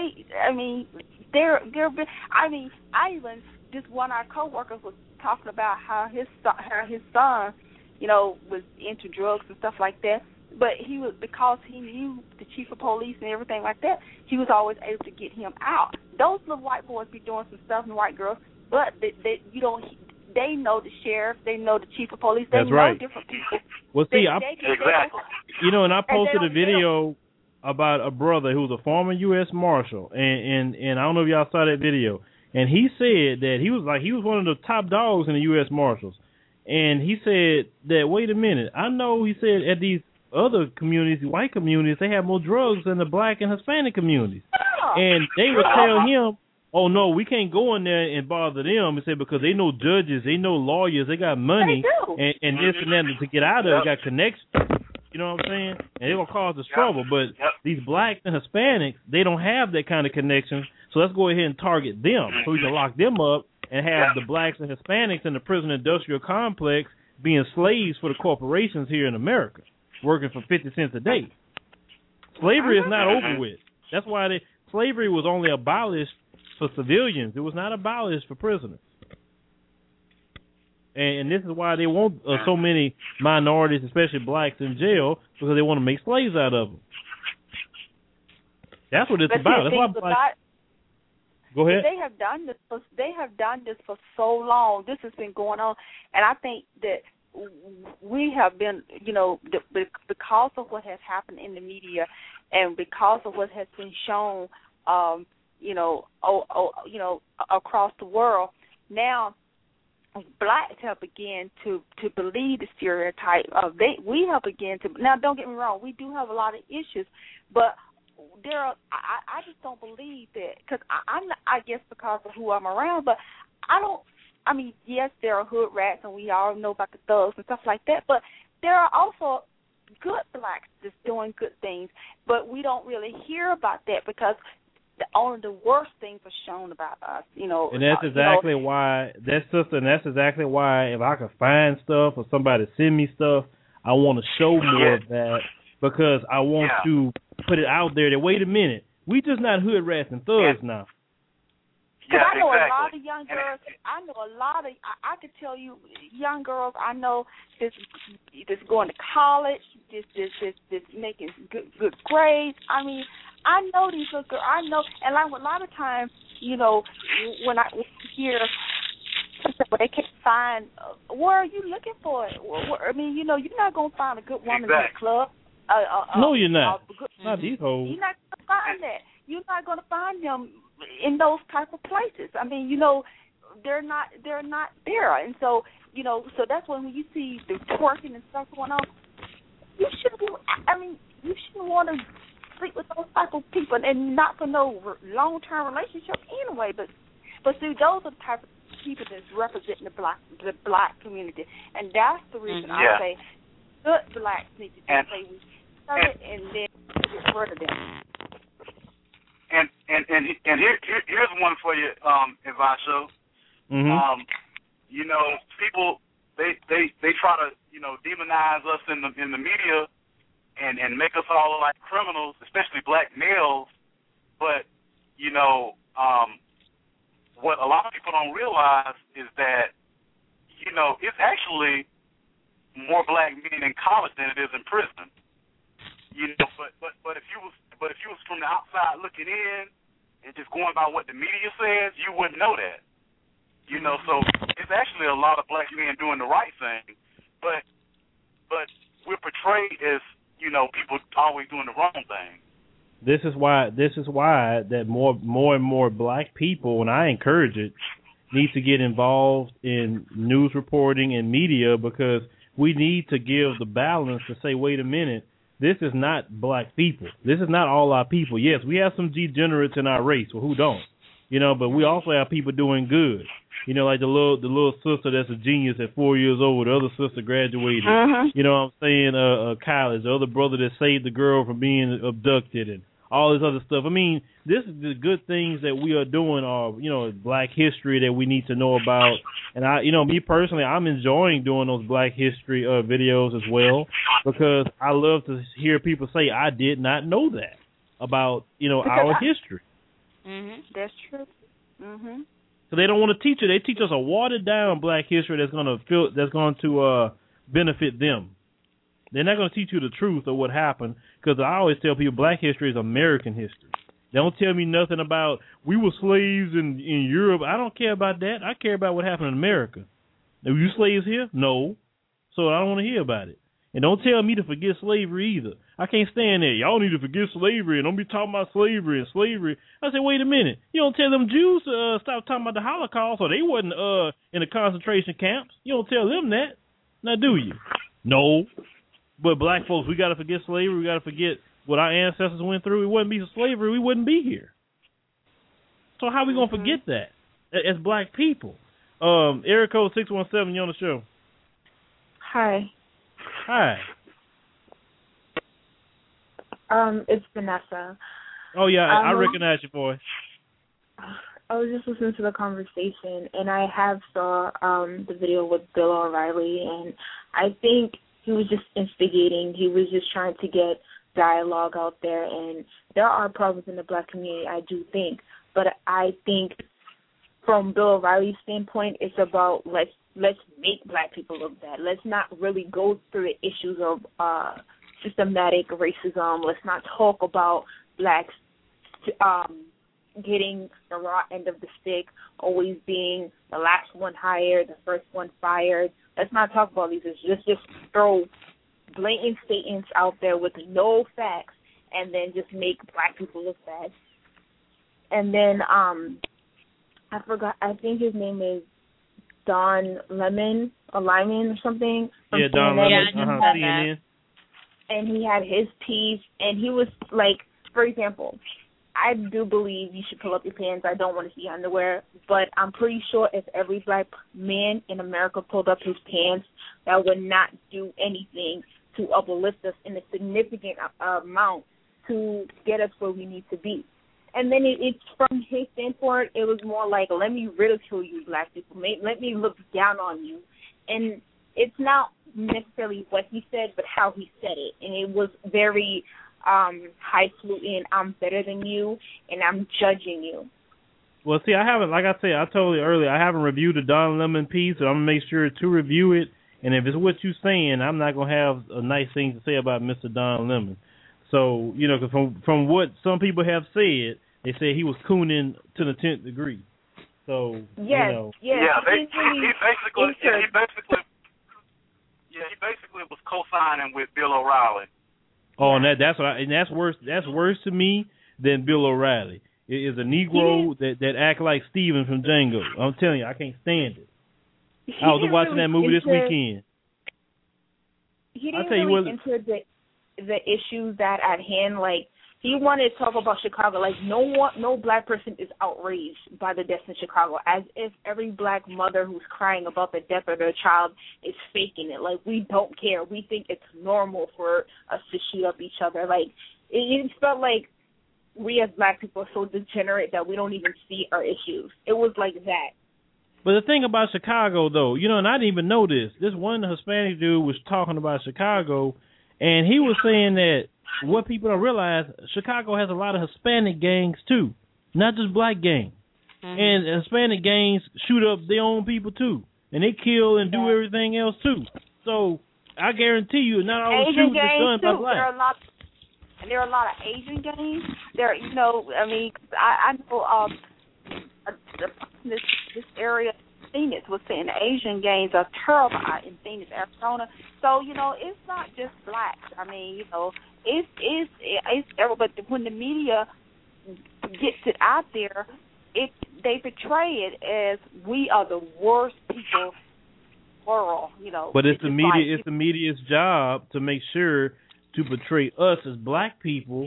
Just one of our coworkers was talking about how his son, was into drugs and stuff like that. But because he knew the chief of police and everything like that, he was always able to get him out. Those little white boys be doing some stuff, and white girls, but they know the sheriff, they know the chief of police, they know different people.
Well, see, and I posted a video about a brother who was a former U.S. Marshal, and I don't know if y'all saw that video. And he said that he was one of the top dogs in the U.S. Marshals. And he said that, wait a minute, I know, he said, at these other communities, white communities, they have more drugs than the black and Hispanic communities. And they would tell him, oh, no, we can't go in there and bother them. He said, because they know judges, they know lawyers, they got money, and this and that to get out of it, got connections. You know what I'm saying? And they're going to cause us trouble. But these blacks and Hispanics, they don't have that kind of connection. So let's go ahead and target them so we can lock them up and have the blacks and Hispanics in the prison industrial complex being slaves for the corporations here in America, working for 50 cents a day. Slavery is not over with. That's why slavery was only abolished for civilians. It was not abolished for prisoners. And this is why they want so many minorities, especially blacks, in jail, because they want to make slaves out of them. That's what it's about. That's why go ahead.
They have done this for so long. This has been going on, and I think that we have been, because of what has happened in the media, and because of what has been shown, across the world. Now, blacks have begun to believe the stereotype of we have begun to. Now, don't get me wrong, we do have a lot of issues, but I just don't believe that, because I guess because of who I'm around, but I mean, yes, there are hood rats, and we all know about the thugs and stuff like that, but there are also good blacks that's doing good things, but we don't really hear about that because only the worst things are shown about us, you know.
And that's exactly why, that's exactly why if I could find stuff or somebody send me stuff, I want to show more of that, because I want to put it out there that, wait a minute, we just not hood rats and thugs now.
Because I know a lot of young girls. I could tell you, young girls I know that's going to college, this making good grades. I mean, I know these little girls. I know, and like a lot of times, you know, when I hear when they can't find, where are you looking for it? I mean, you know, you're not gonna find a good woman in the club.
No, you're not. Not these hoes.
You're not gonna find that. You're not gonna find them in those type of places. I mean, you know, they're not there, and so, you know, so that's when you see the twerking and stuff going on, you shouldn't want to sleep with those type of people, and not for no long-term relationship anyway. But see, those are the type of people that's representing the black community, and that's the reason I say good blacks need to just say we started and then get rid of them.
And here's one for you, Ivasho.
Mm-hmm.
You know, people they try to, you know, demonize us in the media and make us all like criminals, especially black males. But, you know, what a lot of people don't realize is that, you know, it's actually more black men in college than it is in prison. You know, but if you was from the outside looking in and just going by what the media says, you wouldn't know that. You know, so it's actually a lot of black men doing the right thing, but we're portrayed as, you know, people always doing the wrong thing.
This is why that more and more black people, and I encourage it, need to get involved in news reporting and media, because we need to give the balance to say, wait a minute, this is not black people. This is not all our people. Yes, we have some degenerates in our race. Well, who don't? You know, but we also have people doing good. You know, like the little sister that's a genius at 4 years old. The other sister graduated. You know what I'm saying? College. The other brother that saved the girl from being abducted and all this other stuff. I mean, this is the good things that we are doing are, you know, black history that we need to know about. And I, you know, me personally, I'm enjoying doing those black history videos as well, because I love to hear people say, I did not know that about, you know, our history.
That's true.
So they don't want to teach it. They teach us a watered down black history that's going to benefit them. They're not going to teach you the truth of what happened, because I always tell people black history is American history. They don't tell me nothing about we were slaves in Europe. I don't care about that. I care about what happened in America. Were you slaves here? No. So I don't want to hear about it. And don't tell me to forget slavery either. I can't stand there. Y'all need to forget slavery and don't be talking about slavery and slavery. I say, wait a minute. You don't tell them Jews to stop talking about the Holocaust, or they wasn't in the concentration camps. You don't tell them that. Now, do you? No. But black folks, we got to forget slavery. We got to forget what our ancestors went through. It wouldn't be for slavery, we wouldn't be here. So how are we going to forget that as black people? Area code 617, you on the show.
Hi.
Hi.
It's Vanessa.
Oh, yeah, I recognize your voice.
I was just listening to the conversation, and I have saw the video with Bill O'Reilly, and I think he was just instigating. He was just trying to get dialogue out there, and there are problems in the black community, I do think. But I think from Bill O'Reilly's standpoint, it's about let's make black people look bad. Let's not really go through the issues of systematic racism. Let's not talk about blacks getting the raw end of the stick, always being the last one hired, the first one fired. Let's not talk about these issues. Let's just throw blatant statements out there with no facts and then just make black people look bad. And then I forgot, I think his name is Don Lemon or something.
Yeah, Don Lemon.
CNN.
CNN.
And he had his piece, and he was like, for example, I do believe you should pull up your pants. I don't want to see underwear, but I'm pretty sure if every black man in America pulled up his pants, that would not do anything to uplift us in a significant amount to get us where we need to be. And then it's from his standpoint, it was more like, let me ridicule you, black people. Let me look down on you. And it's not necessarily what he said, but how he said it. And it was very highfalutin. I'm better than you, and I'm judging you.
Well, see, I haven't, like I said, I told you earlier, I haven't reviewed the Don Lemon piece, so I'm going to make sure to review it. And if it's what you're saying, I'm not going to have a nice thing to say about Mr. Don Lemon. So, you know, cause from what some people have said, they say he was cooning to the 10th degree. So,
yes,
you know.
He basically was co-signing with Bill O'Reilly.
Oh, and that's worse. That's worse to me than Bill O'Reilly. It is a Negro that act like Steven from Django. I'm telling you, I can't stand it. I was watching that movie this weekend.
He didn't really enter the issues that at hand. Like, he wanted to talk about Chicago. Like, no black person is outraged by the deaths in Chicago, as if every black mother who's crying about the death of their child is faking it. Like, we don't care. We think it's normal for us to shoot up each other. Like, it felt like we as black people are so degenerate that we don't even see our issues. It was like that.
But the thing about Chicago, though, you know, and I didn't even know this. This one Hispanic dude was talking about Chicago, and he was saying that what people don't realize, Chicago has a lot of Hispanic gangs, too, not just black gangs. Mm-hmm. And Hispanic gangs shoot up their own people, too, and they kill and do everything else, too. So I guarantee you, not all the shootings are done by black.
There are a lot of Asian gangs. There, you know, I mean, I know this area, Phoenix, was saying the Asian gangs are terrible in Phoenix, Arizona. So, you know, it's not just blacks. I mean, you know, it's but when the media gets it out there, they portray it as we are the worst people in the world, you know.
But it's the media's job to make sure to portray us as black people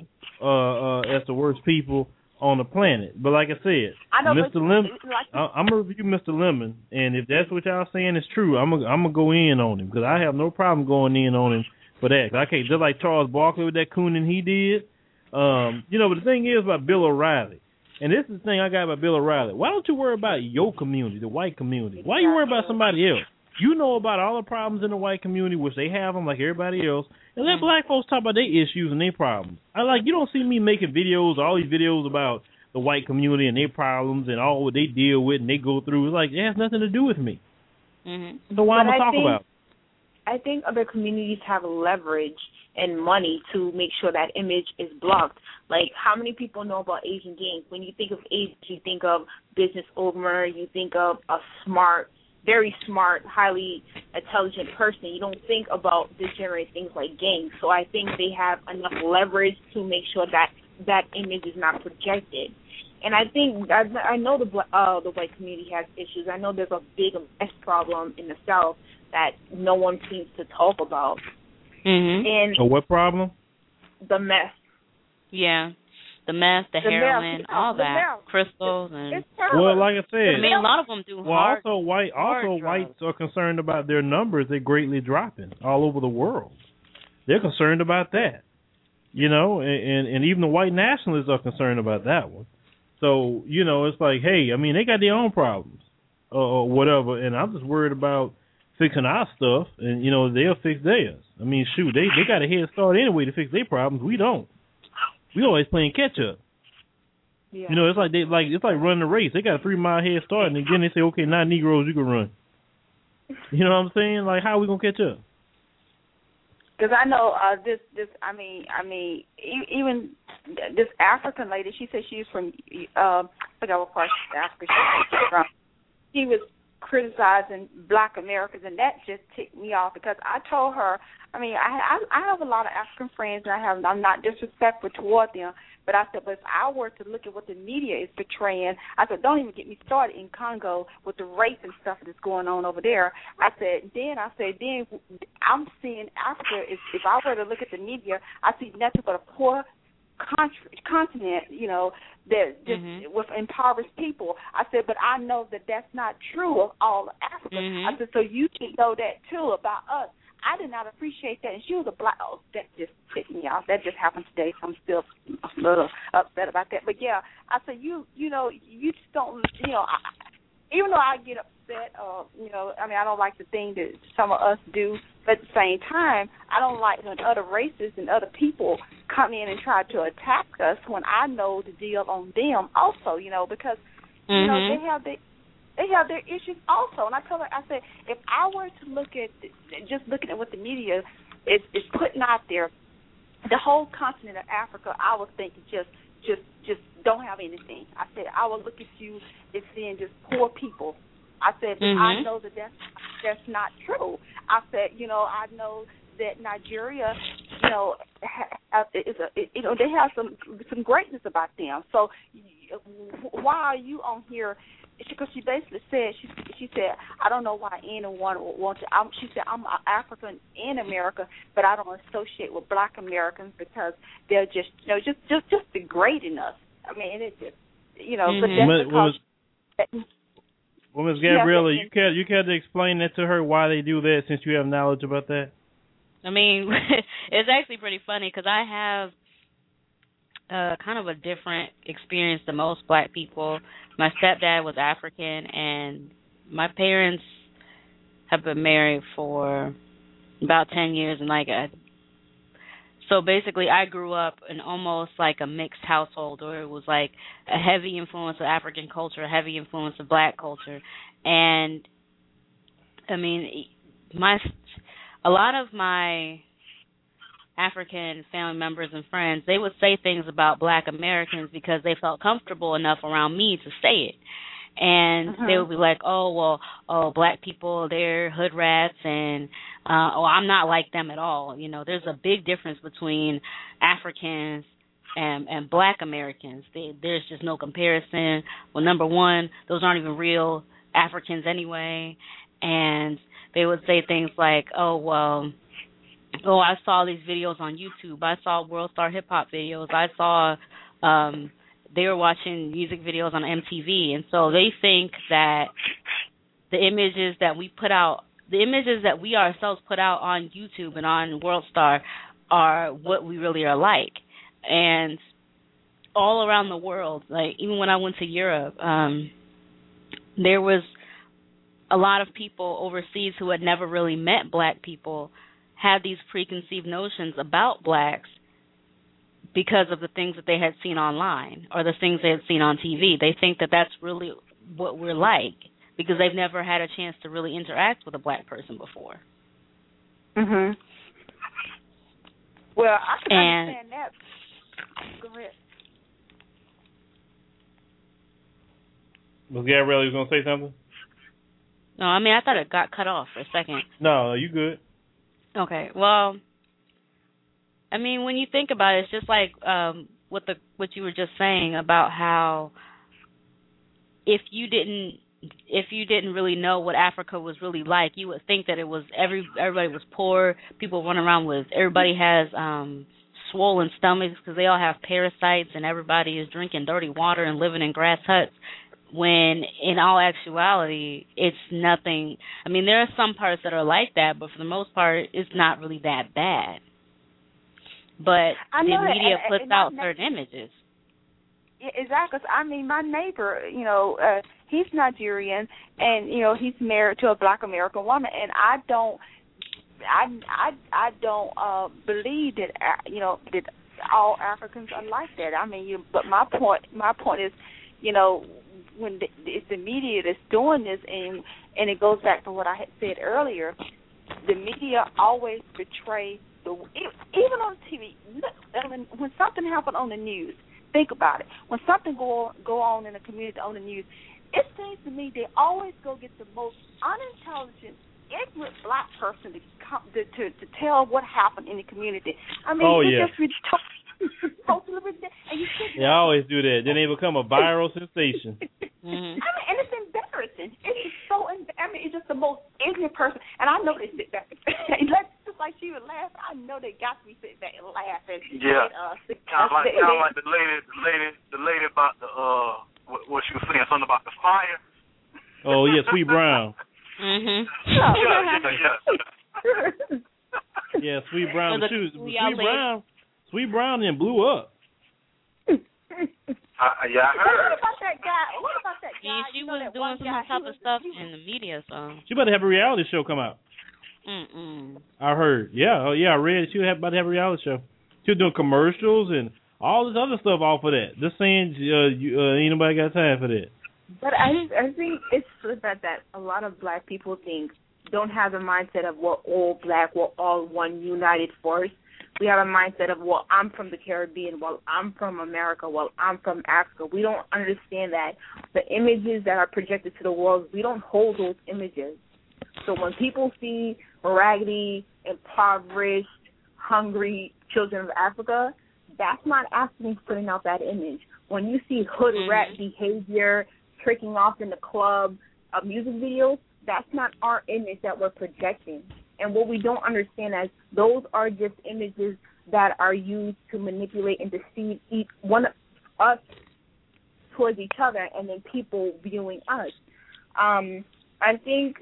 as the worst people on the planet. But like I said, Mr. Lemon, I'm going to review Mr. Lemon, and if that's what y'all saying is true, I'm gonna go in on him, because I have no problem going in on him for that. I can't, just like Charles Barkley with that cooning he did. You know, but the thing is about Bill O'Reilly, and this is the thing I got about Bill O'Reilly. Why don't you worry about your community, the white community? Why you worry about somebody else? You know about all the problems in the white community, which they have them like everybody else, and let black folks talk about their issues and their problems. You don't see me making videos, all these videos about the white community and their problems and all what they deal with and they go through. It's like, it has nothing to do with me. Mm-hmm. So why am I talking about it?
I think other communities have leverage and money to make sure that image is blocked. Like, how many people know about Asian gangs? When you think of Asians, you think of business owner, you think of a smart, very smart, highly intelligent person. You don't think about degenerate things like gangs. So I think they have enough leverage to make sure that image is not projected. And I think I know the white community has issues. I know there's a big mess problem in the South that no one seems to talk about.
Mm-hmm.
And so what problem?
The mess.
Yeah. The meth, the heroin, all that, crystals, and
well, like I said,
I mean, a lot of them do.
Also, whites are concerned about their numbers. They're greatly dropping all over the world. They're concerned about that, you know, and even the white nationalists are concerned about that one. So, you know, it's like, hey, I mean, they got their own problems or whatever, and I'm just worried about fixing our stuff, and you know, they'll fix theirs. I mean, shoot, they got a head start anyway to fix their problems. We don't. We always playing catch up. Yeah. You know, it's like running a race. They got a 3-mile head start, and then they say, okay, now Negroes, you can run. You know what I'm saying? Like, how are we gonna catch up?
Because I know even this African lady, she said she's from I forgot what part of Africa she's from. She was criticizing Black Americans, and that just ticked me off because I told her, I mean, I have a lot of African friends, and I'm not disrespectful toward them, but I said, but if I were to look at what the media is portraying, I said, don't even get me started in Congo with the rape and stuff that's going on over there. I said, then I'm seeing Africa, if I were to look at the media, I see nothing but a poor continent, you know, that just with impoverished people. I said, but I know that that's not true of all of Africa. I said, so you should know that too about us. I did not appreciate that, and she was a Black. Oh, that just ticked me off. That just happened today, so I'm still a little upset about that. But yeah, I said, you know, you just don't, you know. Even though I get upset, you know, I mean, I don't like the thing that some of us do, but at the same time, I don't like when other races and other people come in and try to attack us when I know the deal on them also, you know, because, you know, they have their issues also. And I told her, I said, if I were to look at, just looking at what the media is putting out there, the whole continent of Africa, I was thinking just don't have anything. I said, I will look at you as seeing just poor people. I said, but I know that that's not true. I said, you know, I know that Nigeria, you know, they have some greatness about them. So why are you on here? Because she basically said, she said, I don't know why anyone would want to. She said, I'm African in America, but I don't associate with Black Americans because they're just, you know, just degrading us. I mean, it's just, you know, but that's because.
Well, Ms. Gabriella, you can't explain that to her why they do that since you have knowledge about that.
I mean, it's actually pretty funny because I have kind of a different experience than most Black people. My stepdad was African, and my parents have been married for about 10 years, and so basically I grew up in almost like a mixed household where it was like a heavy influence of African culture, a heavy influence of Black culture. And I mean, a lot of my African family members and friends, they would say things about Black Americans because they felt comfortable enough around me to say it. And they would be like, Black people, they're hood rats, and I'm not like them at all. You know, there's a big difference between Africans and Black Americans. There's just no comparison. Well, number one, those aren't even real Africans anyway. And they would say things like, I saw these videos on YouTube. I saw World Star Hip Hop videos. I saw they were watching music videos on MTV, and so they think that the images that we put out, the images that we ourselves put out on YouTube and on World Star are what we really are like. And all around the world, like even when I went to Europe, there was a lot of people overseas who had never really met Black people had these preconceived notions about Blacks because of the things that they had seen online or the things they had seen on TV. They think that that's really what we're like because they've never had a chance to really interact with a Black person before.
Well, I can understand that. Go ahead.
Was Gabrielle going to say something?
No, I mean, I thought it got cut off for a second.
No, you good. Okay.
Well, I mean, when you think about it, it's just like what you were just saying about how if you didn't really know what Africa was really like, you would think that it was everybody was poor, people run around with, everybody has swollen stomachs because they all have parasites and everybody is drinking dirty water and living in grass huts. When in all actuality, it's nothing. I mean, there are some parts that are like that, but for the most part, it's not really that bad. But the media puts out certain images.
Exactly. I mean, my neighbor, you know, he's Nigerian, and you know, he's married to a Black American woman, and I don't believe that you know that all Africans are like that. I mean, but my point is, you know, when it's the media that's doing this, and it goes back to what I had said earlier, the media always portray even on TV. When something happens on the news, think about it. When something go on in the community on the news, it seems to me they always go get the most unintelligent, ignorant black person to tell what happened in the community. I mean, just totally ridiculous. And you
I always do that. Then they become a viral sensation.
I mean, and it's embarrassing. It's so it's just the most ignorant person. And I know they sit back. Just like she would laugh, I know they got to be sitting back and laughing.
Yeah. Kind of like the lady about the what she was saying, something about the fire.
Oh yeah, Sweet Brown.
Mhm.
Yeah, Sweet Brown. Sweet Brown then blew up.
I heard.
What about that guy?
Yeah, she was doing some type of stuff in the media, so.
She about to have a reality show come out. I heard. Yeah, I read she was about to have a reality show. She was doing commercials and all this other stuff off of that. Just saying, ain't nobody got time for that.
But I think it's that a lot of black people don't have the mindset of we're all black, we're all one united force. We have a mindset of, well, I'm from the Caribbean, well, I'm from America, well, I'm from Africa. We don't understand that the images that are projected to the world, we don't hold those images. So when people see raggedy, impoverished, hungry children of Africa, that's not actually putting out that image. When you see hood rat behavior, tricking off in the club, music videos, that's not our image that we're projecting. And what we don't understand is those are just images that are used to manipulate and deceive us towards each other, and then people viewing us. I think,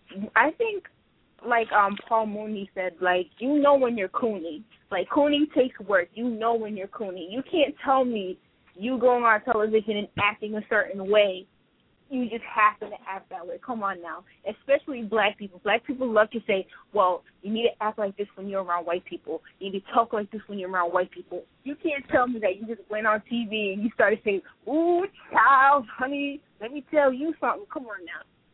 like Paul Mooney said, like, you know when you're cooning. Like, cooning takes work. You know when you're cooning. You can't tell me you going on television and acting a certain way. You just happen to act that way. Come on now. Especially black people. Black people love to say, well, you need to act like this when you're around white people. You need to talk like this when you're around white people. You can't tell me that you just went on TV and you started saying, ooh, child, honey, let me tell you something. Come on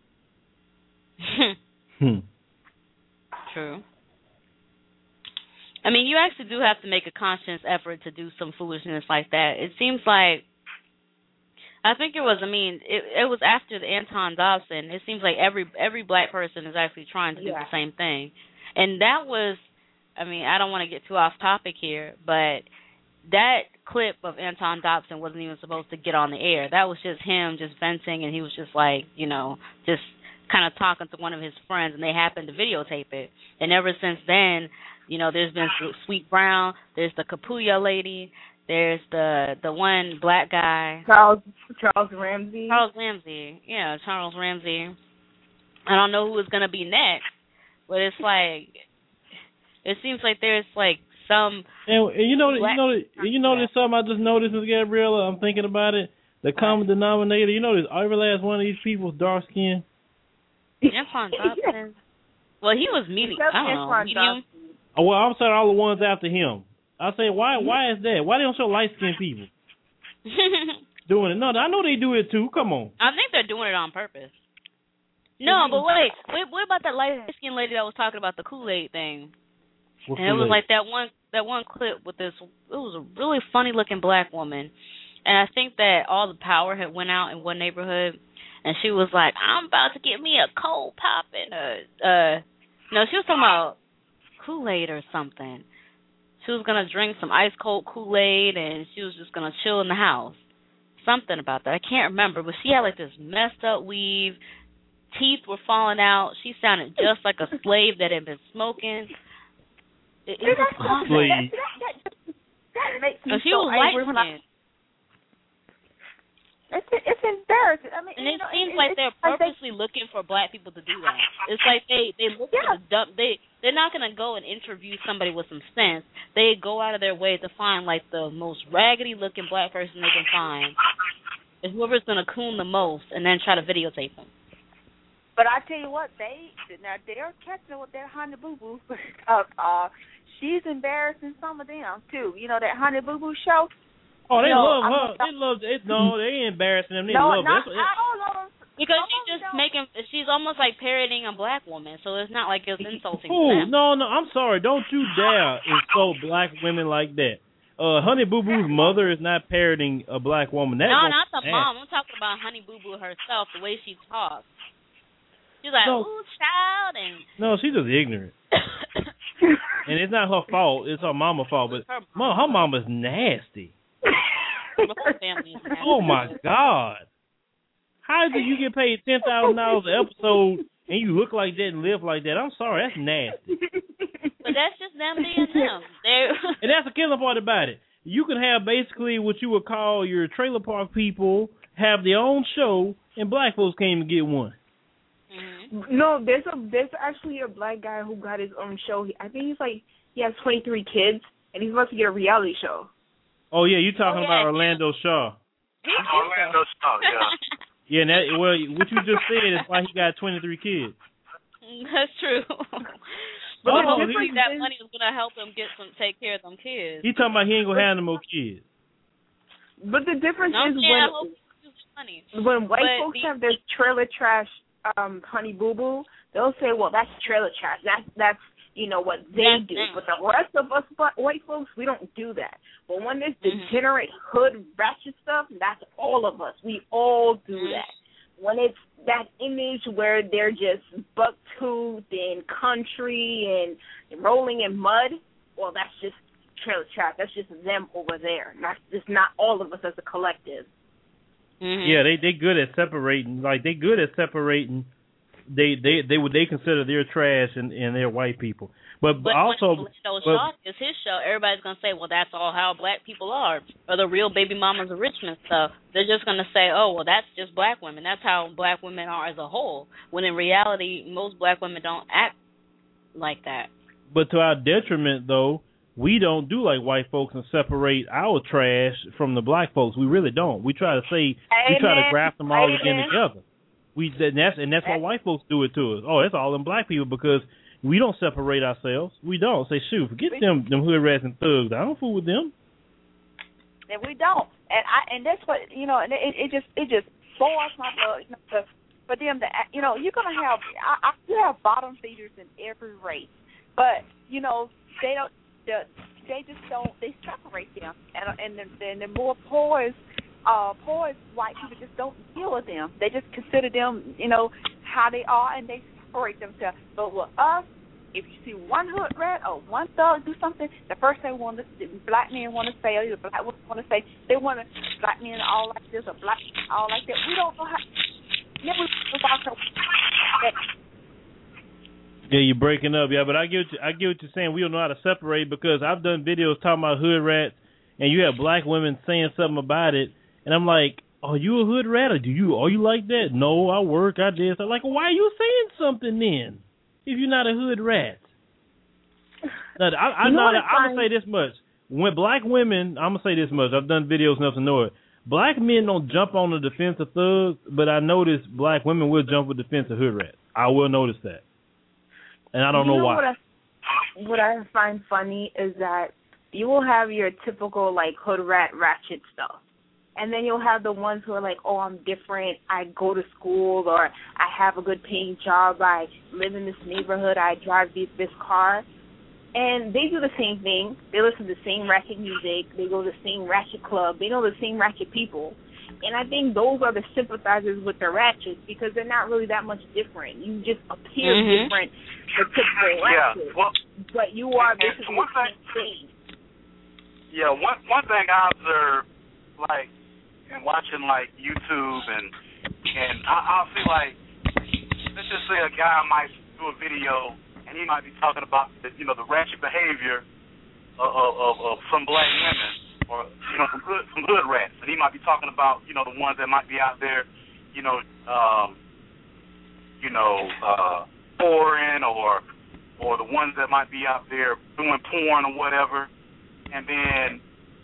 now.
True. I mean, you actually do have to make a conscious effort to do some foolishness like that. It seems like, I think it was after the Anton Dobson. It seems like every black person is actually trying to do the same thing. And that was, I mean, I don't want to get too off topic here, but that clip of Anton Dobson wasn't even supposed to get on the air. That was just him just venting, and he was just like, just kind of talking to one of his friends, and they happened to videotape it. And ever since then, there's been Sweet Brown, there's the Kapuya lady, there's the one black guy.
Charles Ramsey.
Charles Ramsey. I don't know who is going to be next, but it's like, it seems like there's like some. And
there's something I just noticed, Ms. Gabriella. I'm thinking about it. The common denominator. There's every last one of these people's dark skin.
Anton Dobson. Well, he was medium. I don't know. Medium.
Oh, well, I'm sorry, all the ones after him. I say, why is that? Why they don't show light-skinned people doing it? No, I know they do it too. Come on.
I think they're doing it on purpose. No, but wait. What about that light-skinned lady that was talking about the Kool-Aid thing?
What
and Kool-Aid? It was like that one clip with this. It was a really funny-looking black woman, and I think that all the power had went out in one neighborhood, and she was like, "I'm about to get me a cold pop and no, she was talking about Kool-Aid or something." She was going to drink some ice-cold Kool-Aid, and she was just going to chill in the house. Something about that. I can't remember, but she had like this messed-up weave. Teeth were falling out. She sounded just like a slave that had been smoking. It was awful.
That makes me
she was light-skinned.
It's embarrassing. I mean,
and it seems like they're purposely looking for black people to do that. It's like they look for the dump. They're not going to go and interview somebody with some sense. They go out of their way to find like the most raggedy looking black person they can find, and whoever's going to coon the most, and then try to videotape them.
But I tell you what, they're catching with that Honey Boo Boo. She's embarrassing some of them too. That Honey Boo Boo show.
Oh, they love her. They love it. No, they ain't embarrassing them. They love her.
Because she's almost like parodying a black woman, so it's not like it's insulting to them.
No, I'm sorry. Don't you dare insult black women like that. Honey Boo Boo's mother is not parroting a black woman.
No, not the mom. I'm talking about Honey Boo Boo herself, the way she talks. She's like, ooh, child, and...
No, she's just ignorant. And it's not her fault. It's her mama's fault. But her mama's nasty.
The whole family is nasty.
Oh, my God. How did you get paid $10,000 an episode and you look like that and live like that? I'm sorry, that's nasty.
But that's just them being them.
And that's the killing part about it. You can have basically what you would call your trailer park people have their own show, and black folks can't even get one.
Mm-hmm. No, there's actually a black guy who got his own show. I think he has 23 kids, and he's about to get a reality show.
Oh yeah, you're talking about Orlando Shaw.
Orlando Shaw, yeah.
Yeah, and what you just said is why he got 23 kids.
That's true. But that money is going to help him take care of them kids.
He talking about he ain't going to have no more kids.
But the difference is when white folks have their trailer trash Honey Boo Boo, they'll say, well, that's trailer trash. That's what they do. But the rest of us white folks, we don't do that. But when there's degenerate hood ratchet stuff, that's all of us. We all do that. When it's that image where they're just buck-toothed and country and rolling in mud, well, that's just trailer trash. That's just them over there. That's just not all of us as a collective.
Mm-hmm.
Yeah, they good at separating. Like they good at separating. They consider their trash and their white people. But also,
when Shaw is his show, everybody's gonna say, well, that's all how black people are, or the real baby mamas of Richmond stuff. They're just gonna say, oh, well, that's just black women. That's how black women are as a whole. When in reality, most black women don't act like that.
But to our detriment, though, we don't do like white folks and separate our trash from the black folks. We really don't. We try to we try to graft them all again together. And that's why white folks do it to us. Oh, it's all them black people because we don't separate ourselves. We don't. Say, shoot, forget them hood rats and thugs. I don't fool with them.
And we don't. And that's what, and it just boils my blood. For them to, you're going to have, you have bottom feeders in every race. But, they just don't, they separate them. And the more poor white people just don't deal with them. They just consider them, how they are, and they separate themselves. But with us, if you see one hood rat or one thug do something, the first thing black men want to say, or the black women want to say, they want to, black men all like this or black men all like that. We don't know how.
Yeah, you're breaking up, but I get what you're saying. We don't know how to separate because I've done videos talking about hood rats, and you have black women saying something about it, and I'm like, are you a hood rat, or are you like that? No, I work, I did. So I'm like, why are you saying something then if you're not a hood rat? Now, I'm gonna say this much: when black women, I'm gonna say this much. I've done videos enough to know it. Black men don't jump on the defense of thugs, but I notice black women will jump with defense of hood rats. I will notice that. And I don't know why.
What I find funny is that you will have your typical, hood rat ratchet stuff. And then you'll have the ones who are like, oh, I'm different. I go to school, or I have a good paying job. I live in this neighborhood. I drive this car. And they do the same thing. They listen to the same ratchet music. They go to the same ratchet club. They know the same ratchet people. And I think those are the sympathizers with the ratchets because they're not really that much different. You just appear different for typical ratchets.
Well,
but you are basically the same.
Yeah, one thing I observe, and watching, YouTube, and I'll see, let's just say a guy might do a video, and he might be talking about, the ratchet behavior of some black women, or some hood rats, and he might be talking about the ones that might be out there, pouring, or the ones that might be out there doing porn or whatever, and then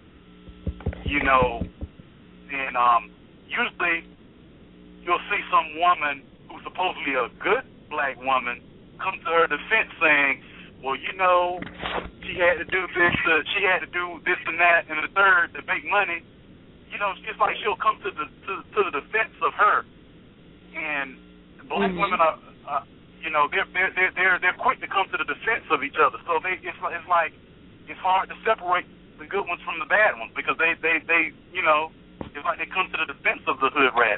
usually you'll see some woman who's supposedly a good black woman come to her defense saying, well, she had to do this, she had to do this and that and the third to make money. It's like she'll come to the defense of her. And the black women are, they're quick to come to the defense of each other. So it's hard to separate the good ones from the bad ones, because they you know, it's like they come to the defense of the hood rat.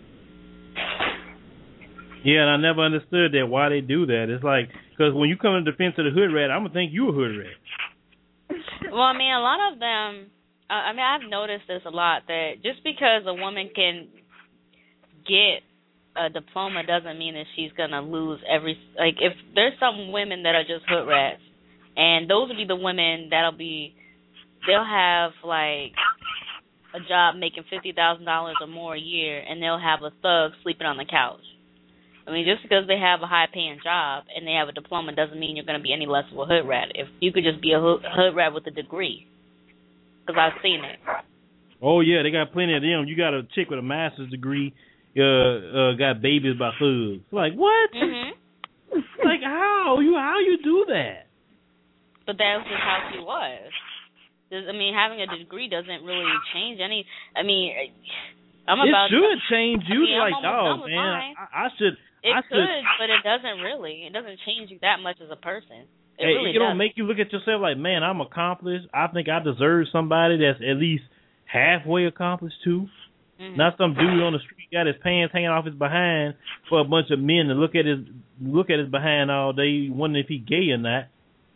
Yeah, and I never understood that, why they do that. It's like, because when you come in defense of the hood rat, I'm going to think you a hood rat.
Well, I mean, a lot of them, I mean, I've noticed this a lot, that just because a woman can get a diploma doesn't mean that she's going to lose every, like, if there's some women that are just hood rats, and those will be the women they'll have, like, a job making $50,000 or more a year, and they'll have a thug sleeping on the couch. I mean, just because they have a high-paying job and they have a diploma doesn't mean you're going to be any less of a hood rat. If you could just be a hood rat with a degree, because I've seen it.
Oh, yeah, they got plenty of them. You got a chick with a master's degree, got babies by thugs. Like, what?
Mm-hmm.
Like, how you do that?
But that's just how she was. I mean, having a degree doesn't really change any. I mean,
it should change you.
I mean,
like, dog, man. I should.
But it doesn't really. It doesn't change you that much as a person. It
don't make you look at yourself like, man, I'm accomplished. I think I deserve somebody that's at least halfway accomplished too. Mm-hmm. Not some dude on the street got his pants hanging off his behind for a bunch of men to look at his behind all day, wondering if he gay or not.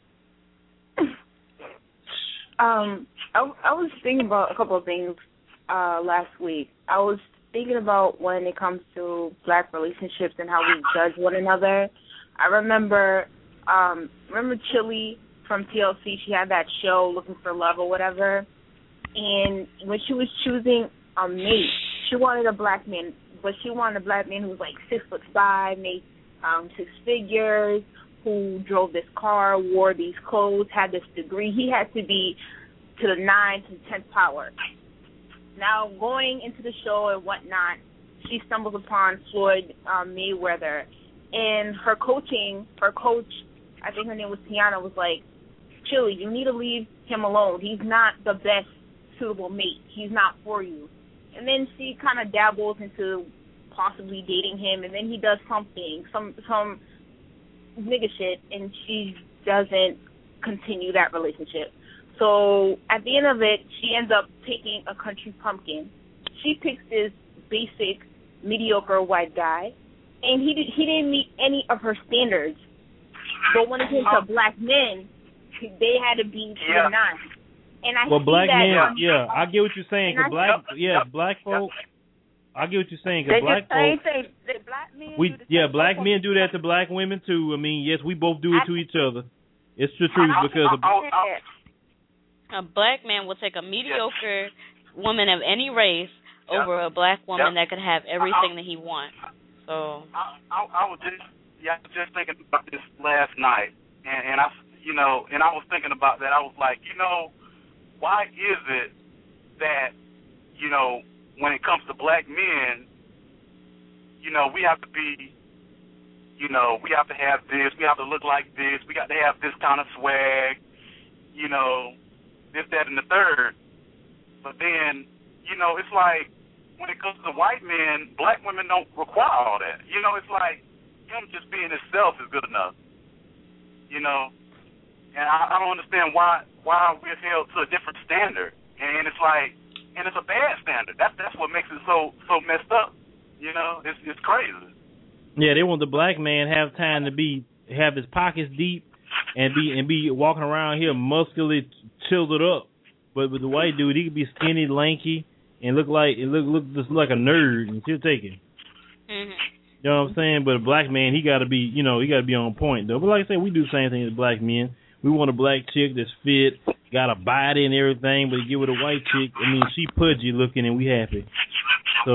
I was thinking about a couple of things last week. I was thinking about when it comes to black relationships and how we judge one another. I remember Chili from TLC. She had that show, Looking for Love or whatever. And when she was choosing a mate, she wanted a black man, but she wanted a black man who was like 6'5", made 6 figures, who drove this car, wore these clothes, had this degree. He had to be to the 9 to the 10th power. Now, going into the show and whatnot, she stumbles upon Floyd Mayweather. And her coach, I think her name was Tiana, was like, Chili, you need to leave him alone. He's not the best suitable mate. He's not for you. And then she kind of dabbles into possibly dating him, and then he does something, some nigga shit, and she doesn't continue that relationship. So at the end of it, she ends up picking a country pumpkin. She picks this basic, mediocre white guy, and he didn't meet any of her standards. But when it came to black men, they had to be to the 9. And I see
black
that
men, I get what you're saying. Cause black folk. I get what you're saying. Cause black folk, black men do that to black women too. I mean, yes, we both do it to each other. It's the truth because
a black man will take a mediocre woman of any race over a black woman that could have everything that he wants. So
I was just thinking about this last night, and I was thinking about that. I was like, why is it that, when it comes to black men, we have to be, we have to have this, we have to look like this, we got to have this kind of swag, this, that, and the third. But then, it's like, when it comes to white men, black women don't require all that. It's like, him just being himself is good enough. And I don't understand why we're held to a different standard. And it's like, and it's a bad standard. That's what makes it so messed up. It's crazy.
Yeah, they want the black man have time to have his pockets deep and be walking around here muscularly chiseled up. But with the white dude, he could be skinny, lanky, and look just like a nerd, and she'll take him.
Mm-hmm.
You know what I'm saying? But a black man, he got to be, he got to be on point though. But like I said, we do the same thing as black men. We want a black chick that's fit, got a body and everything, but you get with a white chick, I mean, she pudgy looking and we happy. So,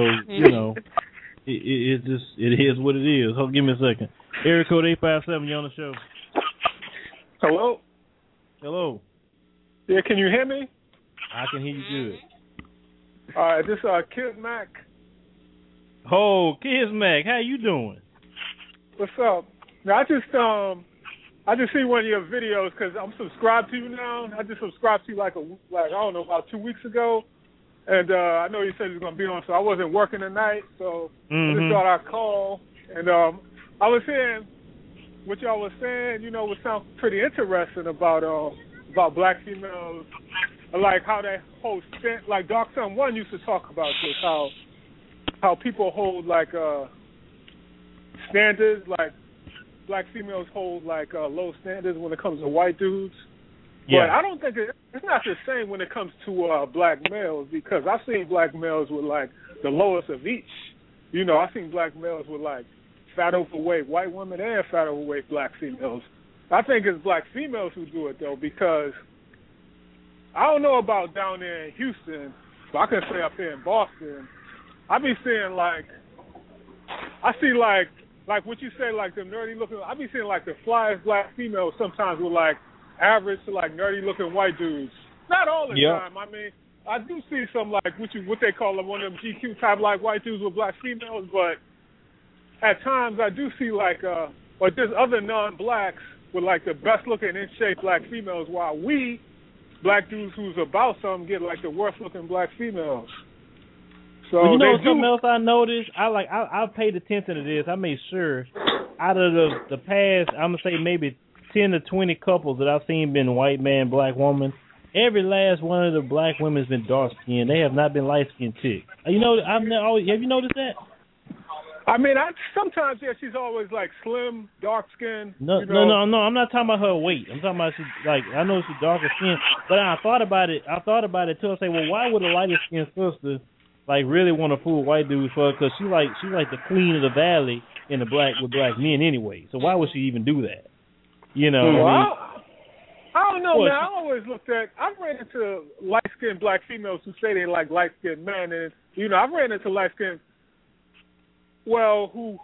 it is what it is. Hold, give me a second. Area code 857, you on the show.
Hello?
Hello.
Yeah, can you hear me?
I can hear you good.
All right, this is Kid Mac.
Oh, Kid Mac, how you doing?
What's up? Now, I just see one of your videos because I'm subscribed to you now. I just subscribed to you about 2 weeks ago, and I know you said you were going to be on, so I wasn't working tonight, so I just thought I'd call. And I was hearing what y'all was saying, would sound pretty interesting about black females like how they hold like Dark Sun 1 used to talk about this, how people hold like standards, like black females hold like low standards when it comes to white dudes.
Yeah.
But I don't think it's not the same when it comes to black males, because I've seen black males with like the lowest of each. You know, I've seen black males with like fat overweight white women and fat overweight black females. I think it's black females who do it though, because I don't know about down there in Houston, but I can say up here in Boston, I be seeing like, I see like what you say, like the nerdy looking, I be seeing like the flyest black females sometimes with like average to like nerdy looking white dudes. Not all the time. I mean, I do see some like what they call them, one of them GQ type like white dudes with black females, but at times I do see like or just other non-blacks with like the best looking in shape black females, while we black dudes who's about something get like the worst looking black females. So
well, you know something else I noticed? I paid attention to this. I made sure out of the past, I'm gonna say maybe 10 to 20 couples that I've seen been white man, black woman, every last one of the black women's been dark skinned. They have not been light skinned chicks. You know, have you noticed that?
I mean, sometimes she's always like slim, dark skinned.
No, I'm not talking about her weight. I'm talking about I know she's darker skinned, but I thought about it too. I say, well, why would a lighter skinned sister like really want to fool white dudes for her? Because she's like the queen of the valley with black men anyway. So why would she even do that? You know.
Well, I don't know, man. I always looked at. I've ran into light skinned black females who say they like light skinned men, and you know, I've ran into light skinned. Well, who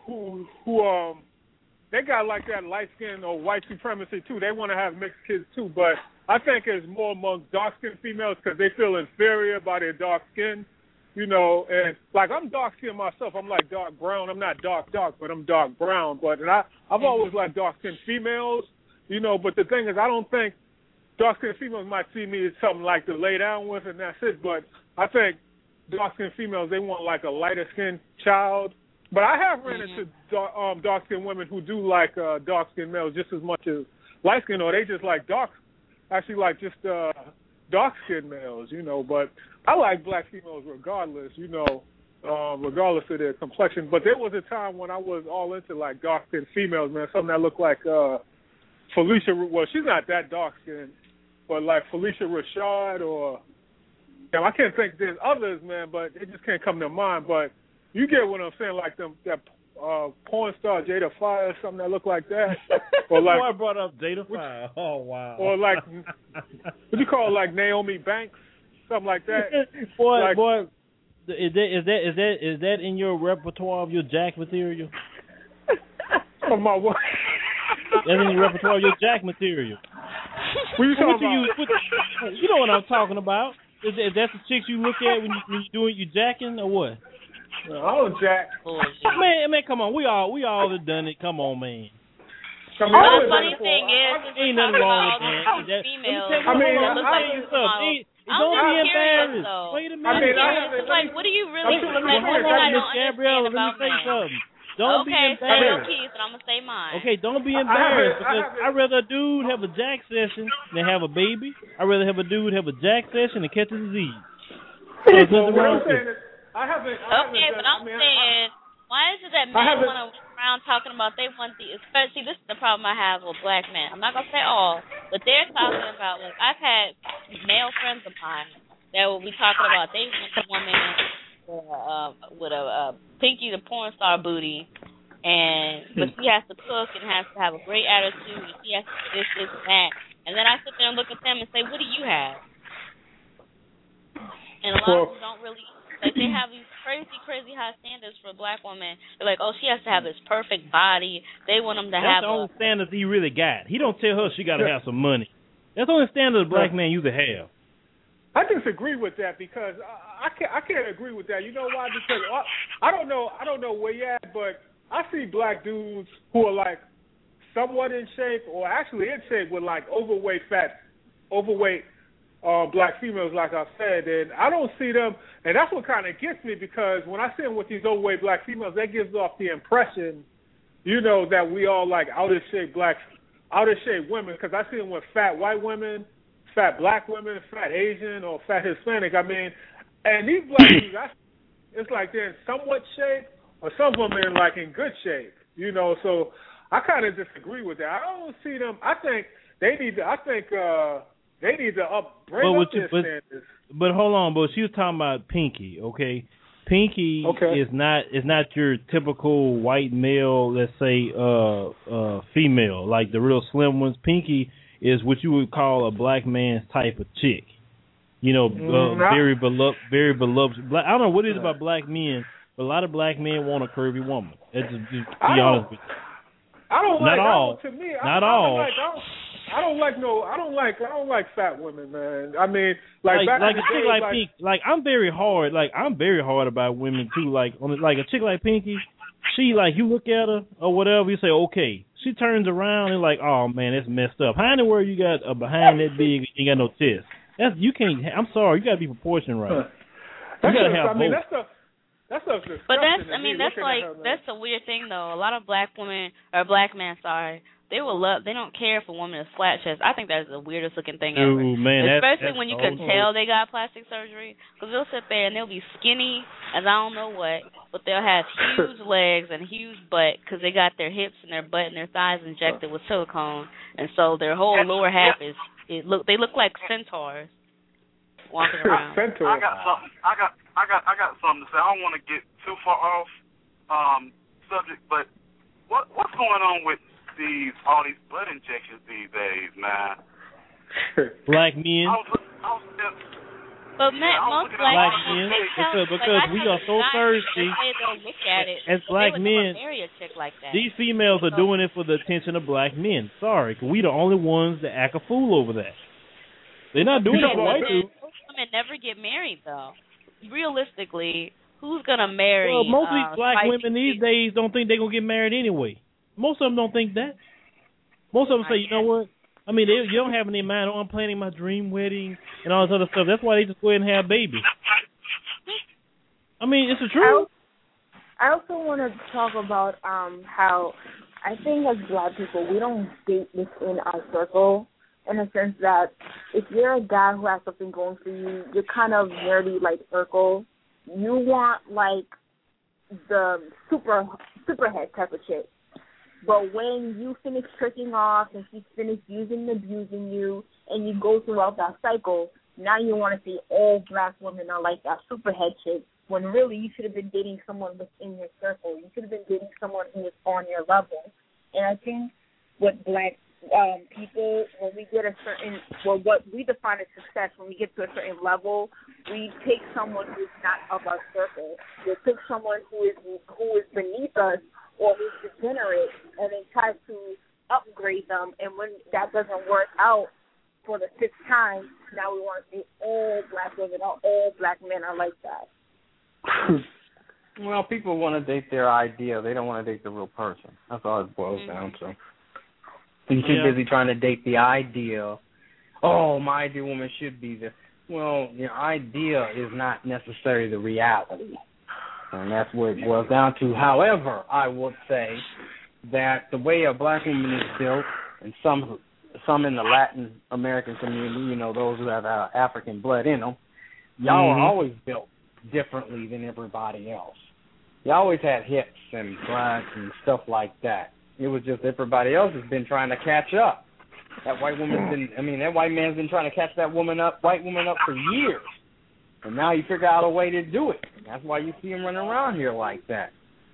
they got like that light skin or white supremacy too. They want to have mixed kids too, but I think it's more among dark skinned females because they feel inferior by their dark skin, you know. And like I'm dark skinned myself, I'm like dark brown. I'm not dark, but I'm dark brown. But I've always liked dark skinned females, you know. But the thing is, I don't think dark skinned females might see me as something like to lay down with, and that's it. But I think dark skinned females, they want like a lighter skinned child. But I have ran into dark-skinned women who do like dark-skinned males just as much as light-skinned, or they just like just dark-skinned males, you know. But I like black females regardless, you know, regardless of their complexion. But there was a time when I was all into like dark-skinned females, man, something that looked like Felicia. Well, she's not that dark-skinned, but like Felicia Rashad or I can't think there's others, man, but it just can't come to mind. But you get what I'm saying, like that porn star Jada Fire, something that looked like that. Or like
I brought up Jada Fire. Oh wow.
Or like what you call it, like Naomi Banks, something like that.
boy, is that in your repertoire of your Jack material?
Oh my what?
That's in your repertoire of your Jack material.
What you talking about?
You know what I'm talking about. Is that the chicks you look at when you doing you jacking or what?
No, I don't jack.
Man, come on. We all have done it. Come on, man.
The funny thing is,
ain't nothing wrong with that.
Females.
Don't be embarrassed. Wait a minute.
Like, what do you really? One thing I don't understand about men.
Don't be embarrassed.
Say your piece, and I'm gonna say mine.
Okay, don't be embarrassed because I'd rather a dude have a jack session than have a baby. I'd rather have a dude have a jack session and catch a disease.
There's nothing wrong with it.
But I'm saying, why is it that men want to walk around talking about they want the, especially this is the problem I have with black men. I'm not going to say all, but they're talking about, like, I've had male friends of mine that will be talking about they want a woman with a Pinky the porn star booty, but she has to cook and has to have a great attitude, and she has to do this, and that. And then I sit there and look at them and say, what do you have? And a lot of them don't really. Like, they have these crazy high standards for black women. They're like, oh, she has to have this perfect body. They want them to have.
That's the only standards he really got. He don't tell her she got to have some money. That's the only standard a black man used to have.
I disagree with that because I can't agree with that. You know why? Because I don't know where you're at, but I see black dudes who are like somewhat in shape or actually in shape with like overweight black females, like I said, and I don't see them, and that's what kind of gets me because when I see them with these overweight black females, that gives off the impression, you know, that we all like out of shape women, because I see them with fat white women, fat black women, fat Asian, or fat Hispanic. I mean, and these black dudes, it's like they're in somewhat shape, or some of them are like in good shape. You know, so I kind of disagree with that. I don't see them. I think they need to. They need to bring up their standards.
But hold on, but she was talking about Pinky, okay? Pinky is not your typical white male, let's say, female, like the real slim ones. Pinky is what you would call a black man's type of chick. You know, very beloved. I don't know what it is about black men, but a lot of black men want a curvy woman. Just be honest with you.
I don't like.
Not all.
To me,
not all.
I don't like fat women, man. I mean, like
a chick like Pinky. Like I'm very hard about women too. Like a chick like Pinky, she like you look at her or whatever, you say okay. She turns around and like, oh man, that's messed up. How in the world you got a behind that big? You got no chest. You can't. I'm sorry, you got to be proportioned right. You got to have both.
That's disgusting.
But that's a weird thing though. A lot of black women or black men, they don't care for women with flat chests. I think that's the weirdest looking thing ever.
Man,
especially when you can tell they got plastic surgery, because they'll sit there and they'll be skinny as I don't know what, but they'll have huge legs and huge butt because they got their hips and their butt and their thighs injected with silicone, and so their whole lower half they look like centaurs walking around.
I got something to say. I don't want to get too far off subject, but what's going on with all these blood injections these days, man?
Black men.
But most black men,
because we are so thirsty.
Look at it.
As black men,
marry a chick like that.
These females are doing it for the attention of black men. Sorry, because we the only ones that act a fool over that. They're not doing it for white dudes.
Most women never get married, though. Realistically, who's gonna marry?
Well, most of these black women these days don't think they're gonna get married anyway. Most of them don't think that. Most of them say, you know what? I mean, you don't have any mind. I'm planning my dream wedding and all this other stuff. That's why they just go ahead and have babies. I mean, it's the truth.
I also want to talk about how I think as black people, we don't date within our circle, in a sense that if you're a guy who has something going for you, you're kind of nerdy like circle. You want like the superhead type of chick. But when you finish tricking off and she's finished using and abusing you and you go throughout that cycle, now you want to say all black women are like that superhead chick, when really you should have been dating someone within your circle. You should have been dating someone who was on your level. And I think with black people, when we get what we define as success, when we get to a certain level, we take someone who's not of our circle. We take someone who is beneath us or who's degenerate, and then try to upgrade them. And when that doesn't work out for the sixth time, now we want to say all black women or all black men are like that.
Well, people want to date their idea. They don't want to date the real person. That's all it boils down to. You're too busy trying to date the ideal. Oh, my ideal woman should be this. Well, your idea is not necessarily the reality. And that's what it boils down to. However, I would say that the way a black woman is built, and some in the Latin American community, you know, those who have African blood in them, y'all are always built differently than everybody else. You always had hips and butts and stuff like that. It was just everybody else has been trying to catch up. That white man's been trying to catch that white woman up for years. And now you figure out a way to do it. That's why you see them running around here like that.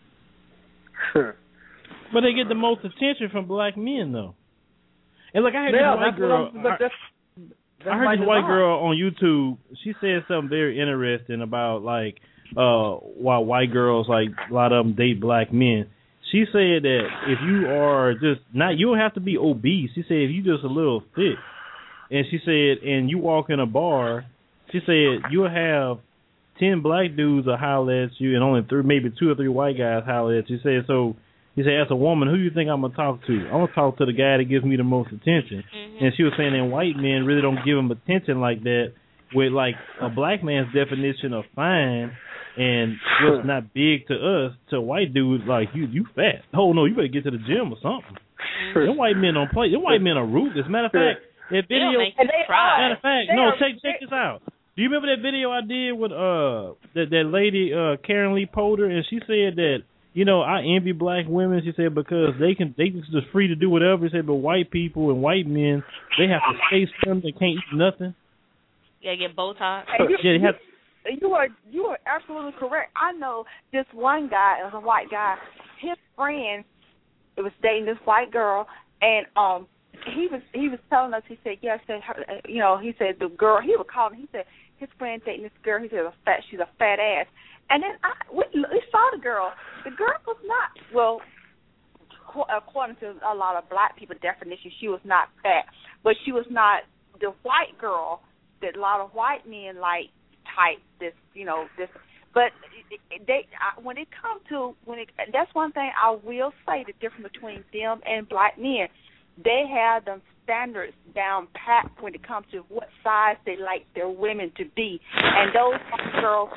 But they get the most attention from black men, though. And look, I heard this white girl. I heard this white girl on YouTube. She said something very interesting about like why white girls, like a lot of them date black men. She said that if you are just not, you don't have to be obese. She said if you just a little thick, and she said, and you walk in a bar, she said you'll have 10 black dudes will holler at you, and only maybe 2 or 3 white guys holler at you. She said, so he said, as a woman, who do you think I'm gonna talk to? I'm gonna talk to the guy that gives me the most attention. And she was saying that white men really don't give them attention like that. With like a black man's definition of fine and what's not big to us, to white dudes like you fat. Oh no, you better get to the gym or something. Them white men don't play. Them white men are ruthless. As a matter of fact, That video.
It'll make you cry.
Matter of fact, no, check this out. Do you remember that video I did with that lady Karen Lee Potter, and she said that, you know, I envy black women. She said because they just free to do whatever. She said, but white people and white men, they have to stay slim. They can't eat nothing.
Yeah, get Botox.
You are absolutely correct. I know this one guy, it was a white guy. His friend was dating this white girl, and he was telling us. He said, yes, he said the girl. He was calling. He said his friend dating this girl. He said she's a fat ass. And then we saw the girl. The girl was not, well, according to a lot of black people's definition, she was not fat, but she was not the white girl that a lot of white men like type this. But when it comes to that's one thing I will say, the difference between them and black men. They have them standards down pat when it comes to what size they like their women to be, and those girls,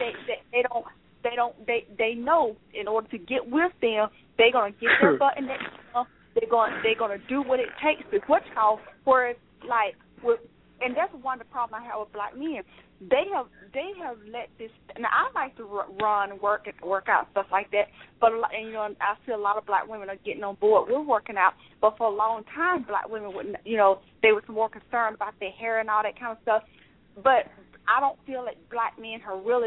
they know in order to get with them, they're gonna get their butt in that. They're gonna do what it takes to whereas and that's one of the problems I have with black men. They have let this. Now I like to run and work out, stuff like that. But I see a lot of black women are getting on board with working out. But for a long time, black women wouldn't. They were more concerned about their hair and all that kind of stuff. But I don't feel like black men have really,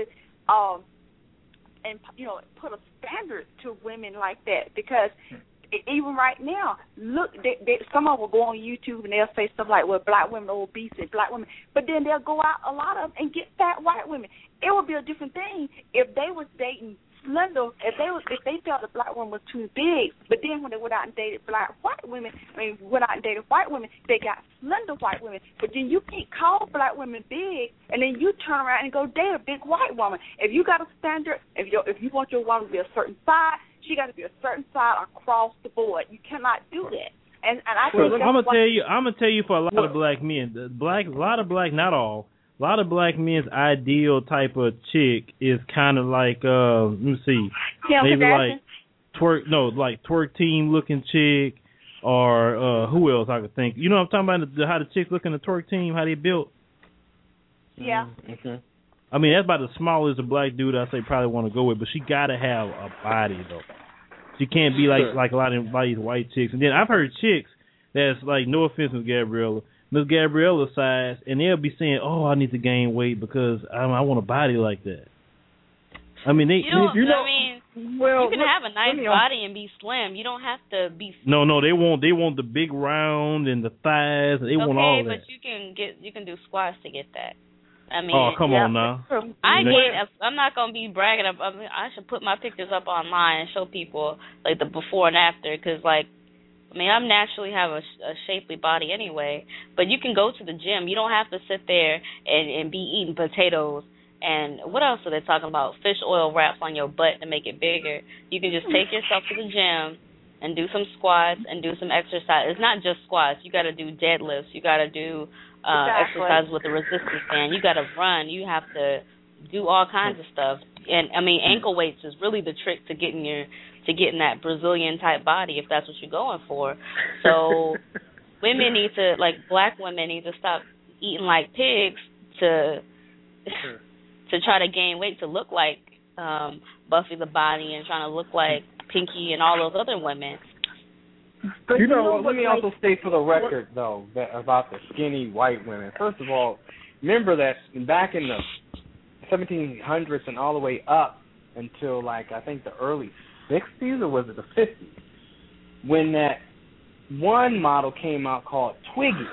put a standard to women like that, because even right now, look, some of them will go on YouTube and they'll say stuff like, well, black women are obese and black women, but then they'll go out, a lot of them, and get fat white women. It would be a different thing if they was dating slender, if they felt the black woman was too big, but then when they went out and dated white women, they got slender white women. But then you can't call black women big, and then you turn around and go date a big white woman. If you got a standard, if you want your woman to be a certain size, she got to be a certain size across the board. You cannot do that. And I think
I'm gonna tell you, for a lot of black men, not all. A lot of black men's ideal type of chick is kind of like, let me see, maybe like twerk team looking chick, or who else I could think. You know what I'm talking about? How the chicks look in the twerk team, how they built.
Yeah.
Okay.
I mean, that's about the smallest a black dude I say probably want to go with, but she got to have a body though. She can't be like a lot of these white chicks. And then I've heard chicks that's like, no offense, Miss Gabriella's size, and they'll be saying, "Oh, I need to gain weight because I want a body like that." I mean, you
can have a nice body and be slim. You don't have to be.
No, they want the big round and the thighs. They want all that.
Okay, but you can do squats to get that. I mean,
oh, come on now.
I'm not gonna be bragging. I should put my pictures up online and show people like the before and after, because I naturally have a shapely body anyway, but you can go to the gym. You don't have to sit there and be eating potatoes and what else are they talking about? Fish oil wraps on your butt to make it bigger. You can just take yourself to the gym and do some squats and do some exercise. It's not just squats. You got to do deadlifts. You got to do exercise with the resistance band. You got to run. You have to do all kinds of stuff. And I mean, ankle weights is really the trick to getting that Brazilian type body, if that's what you're going for. So women need to, black women need to stop eating like pigs to try to gain weight to look like Buffy the Body and trying to look like Pinky and all those other women.
But let me also state for the record, though, about the skinny white women. First of all, remember that back in the 1700s and all the way up until, I think the early 60s, or was it the 50s, when that one model came out called Twiggy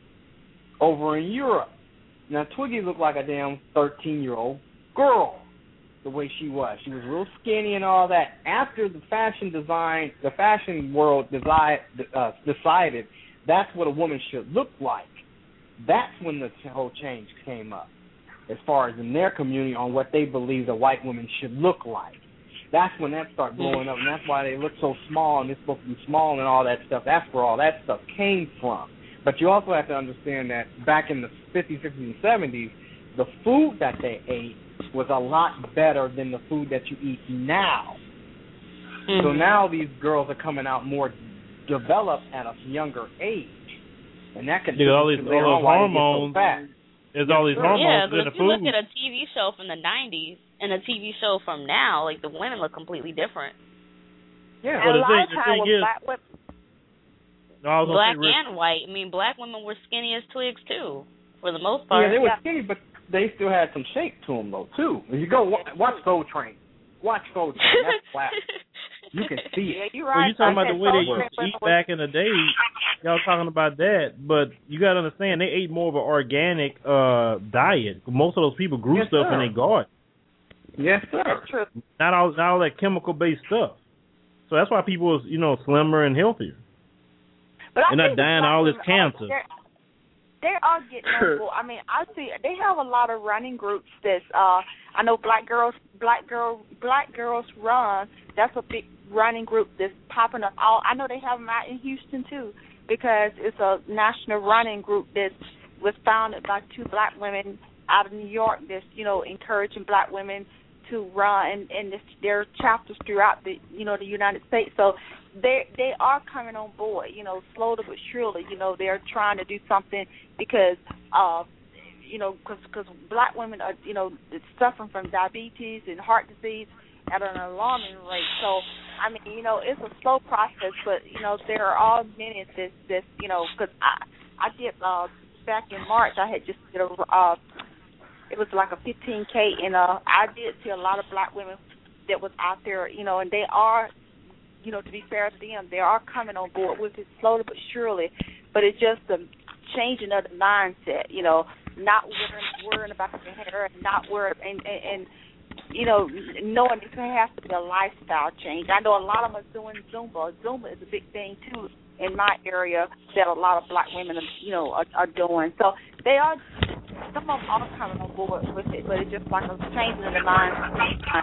over in Europe. Now, Twiggy looked like a damn 13-year-old girl, the way she was. She was real skinny and all that. After the fashion world decided that's what a woman should look like, that's when the whole change came up, as far as in their community on what they believe the white women should look like. That's when that started blowing up, and that's why they look so small, and they're supposed to be small and all that stuff. That's where all that stuff came from. But you also have to understand that back in the 50s, 60s, and 70s, the food that they ate was a lot better than the food that you eat now. Mm-hmm. So now these girls are coming out more developed at a younger age. and that can
all those hormones. There's all these hormones
yeah,
in
but
the
if you look
food.
at a TV show from the 90s and a TV show from now, like the women look completely different.
Yeah,
and
well,
a lot of
the
times
thing
with
is,
black women,
Black and white. I mean, black women were skinny as twigs too, for the most part.
Yeah, they were skinny, but they still had some shape to them though too. If you go watch Soul Train, that's black. You can see it.
Yeah, you're right.
Well, you're talking about the way they used to eat back in the day. Y'all talking about that, but you got to understand they ate more of an organic diet. Most of those people grew stuff in their garden.
Yes, sir.
That's true.
Not all that chemical based stuff. So that's why people is slimmer and healthier.
But
they're not dying of all this cancer.
They are getting on board. I mean, I see they have a lot of running groups. That's I know Black Girls Run. That's a big running group that's popping up. I know they have them out in Houston too, because it's a national running group that was founded by two black women out of New York. That's encouraging black women to run, and there are chapters throughout the the United States. So they are coming on board, slowly but surely. They're trying to do something because because black women are suffering from diabetes and heart disease at an alarming rate. So I mean, it's a slow process, but there are all many that's because I did back in March I had just did it was like a 15K, and I did see a lot of black women that was out there, and they are, to be fair to them, they are coming on board with it slowly but surely. But it's just the changing of the mindset, not worrying about the hair, and not worrying, and knowing it has to be a lifestyle change. I know a lot of them are doing Zumba. Zumba is a big thing too in my area that a lot of black women, are doing. So they are. Some of them are coming on board with it, but it's just like a changing of the mindset.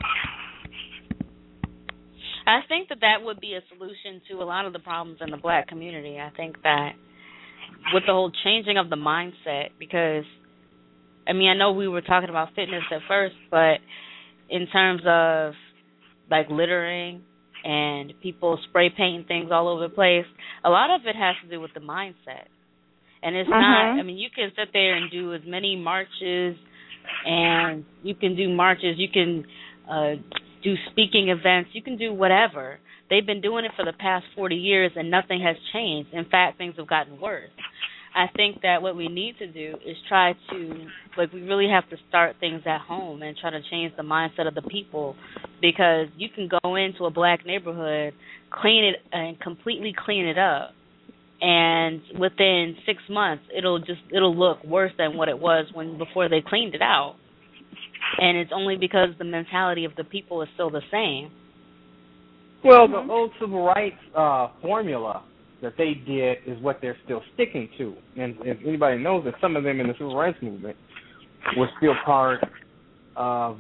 I think that would be a solution to a lot of the problems in the black community. I think that with the whole changing of the mindset, because, I mean, I know we were talking about fitness at first, but in terms of, like, littering and people spray painting things all over the place, a lot of it has to do with the mindset. And it's not, I mean, you can sit there and do as many marches, and you can do marches, you can do speaking events, you can do whatever. They've been doing it for the past 40 years, and nothing has changed. In fact, things have gotten worse. I think that what we need to do is try to, we really have to start things at home and try to change the mindset of the people, because you can go into a black neighborhood, clean it, and completely clean it up, and within 6 months, it'll look worse than what it was before they cleaned it out. And it's only because the mentality of the people is still the same.
Well, the old civil rights formula that they did is what they're still sticking to. And if anybody knows that some of them in the civil rights movement were still part of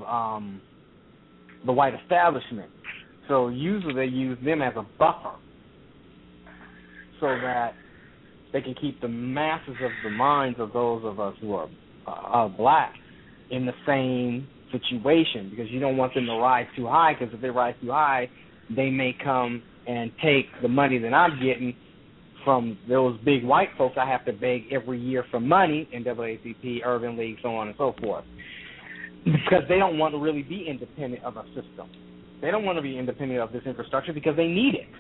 the white establishment. So usually they use them as a buffer so that they can keep the masses of the minds of those of us who are black in the same situation, because you don't want them to rise too high, because if they rise too high, they may come and take the money that I'm getting from those big white folks I have to beg every year for money, NAACP, Urban League, so on and so forth, because they don't want to really be independent of a system. They don't want to be independent of this infrastructure because they need it.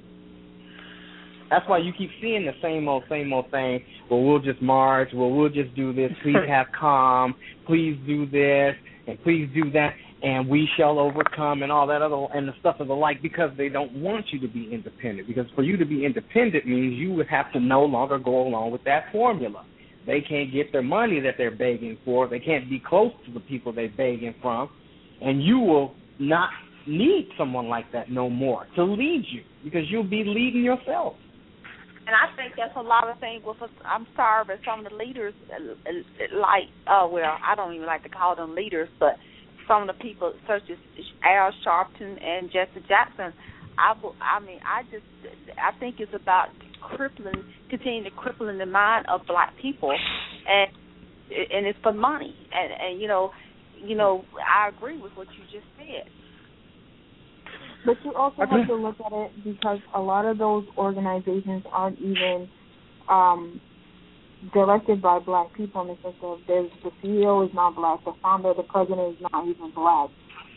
That's why you keep seeing the same old thing. Well, we'll just march. Well, we'll just do this. Please have calm. Please do this, and please do that, and we shall overcome, and all that other, and the stuff of the like, because they don't want you to be independent. Because for you to be independent means you would have to no longer go along with that formula. They can't get their money that they're begging for. They can't be close to the people they're begging from, and you will not need someone like that no more to lead you, because you'll be leading yourself.
And I think that's a lot of things with us. I'm sorry, but some of the leaders, I don't even like to call them leaders, but some of the people such as Al Sharpton and Jesse Jackson, I think it's about continuing to cripple the mind of black people, and it's for money. And I agree with what you just said.
But you also have to look at it because a lot of those organizations aren't even directed by black people in the sense of the CEO is not black, the founder, the president is not even black.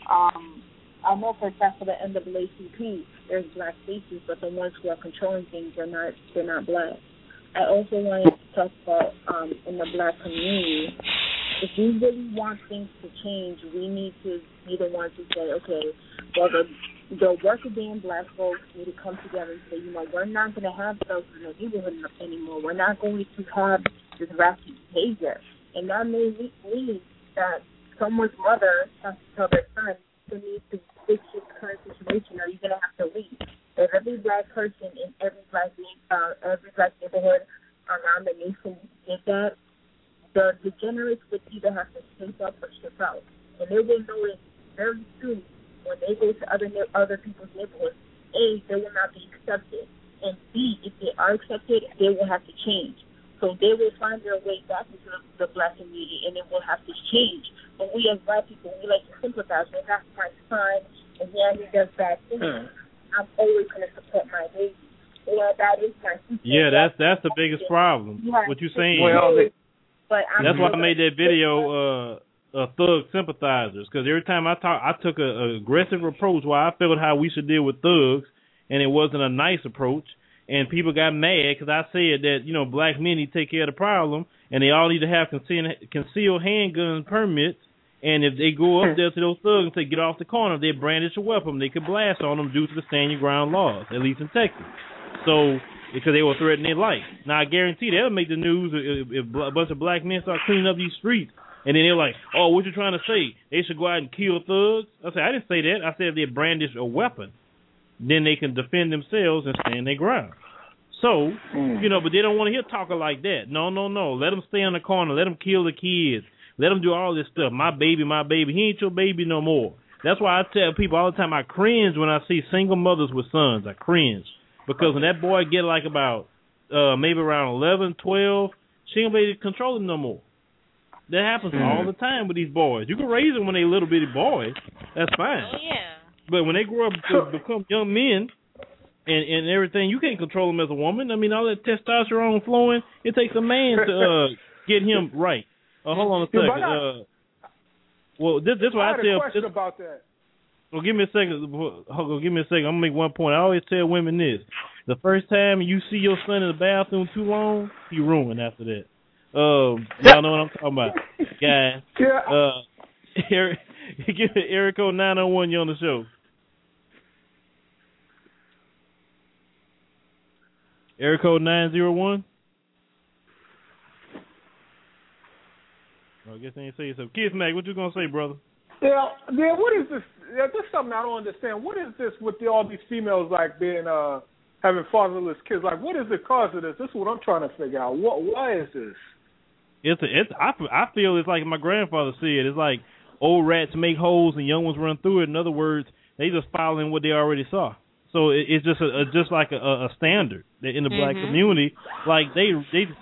I know for a fact for the NAACP, there's black faces, but the ones who are controlling things they're not black. I also wanted to talk about in the black community, if we really want things to change, we need to be the ones who say, okay, well, the working black folks need to come together and say, we're not going to have those in the neighborhood anymore. We're not going to have this ratchet behavior. And that may mean that someone's mother has to tell their son, you need to fix your current situation or you're going to have to leave. If every black person in every black neighborhood around the nation did that, the degenerates would either have to step up or step out. And they will notice very soon when they go to other people's neighborhoods, A, they will not be accepted, and B, if they are accepted, they will have to change. So they will find their way back into the black community, and it will have to change. But we as black people, we like to sympathize. Well, that's my son, and he does bad things. I'm always going to support my baby. That is my sister.
Yeah, that's the biggest problem. What you're saying.
Well,
that's why I made that video, Thug Sympathizers, because every time I took an aggressive approach where I felt how we should deal with thugs, and it wasn't a nice approach, and people got mad because I said that, black men need to take care of the problem, and they all need to have concealed handgun permits, and if they go up there to those thugs and say, get off the corner, they brandish a weapon, they could blast on them due to the stand your ground laws, at least in Texas. So, because they were threatening their life. Now, I guarantee that'll make the news if a bunch of black men start cleaning up these streets. And then they're like, oh, what you trying to say? They should go out and kill thugs? I said, I didn't say that. I said if they brandish a weapon, then they can defend themselves and stand their ground. So, but they don't want to hear talking like that. No. Let them stay in the corner. Let them kill the kids. Let them do all this stuff. My baby. He ain't your baby no more. That's why I tell people all the time I cringe when I see single mothers with sons. I cringe. Because when that boy get like about maybe around 11, 12, she ain't be able to control him no more. That happens all the time with these boys. You can raise them when they little bitty boys. That's fine.
Oh, yeah.
But when they grow up to become young men and everything, you can't control them as a woman. I mean, all that testosterone flowing, it takes a man to get him right. Hold on a second. This is why I tell.
I had a question about that.
Well, give me a second. I'm going to make one point. I always tell women this. The first time you see your son in the bathroom too long, he ruined after that. Y'all know what I'm talking about. Guys. Give Eric code 901, you on the show. Eric code 901. I guess I ain't say so. Kiss Mac, what you gonna say, brother?
Yeah, what is this? Yeah, this is something I don't understand. What is this with all these females like being having fatherless kids? Like, what is the cause of this? This is what I'm trying to figure out. Why is this?
I feel it's like my grandfather said. It's like old rats make holes and young ones run through it. In other words, they just following what they already saw. So it's just just like a standard in the black community. Like they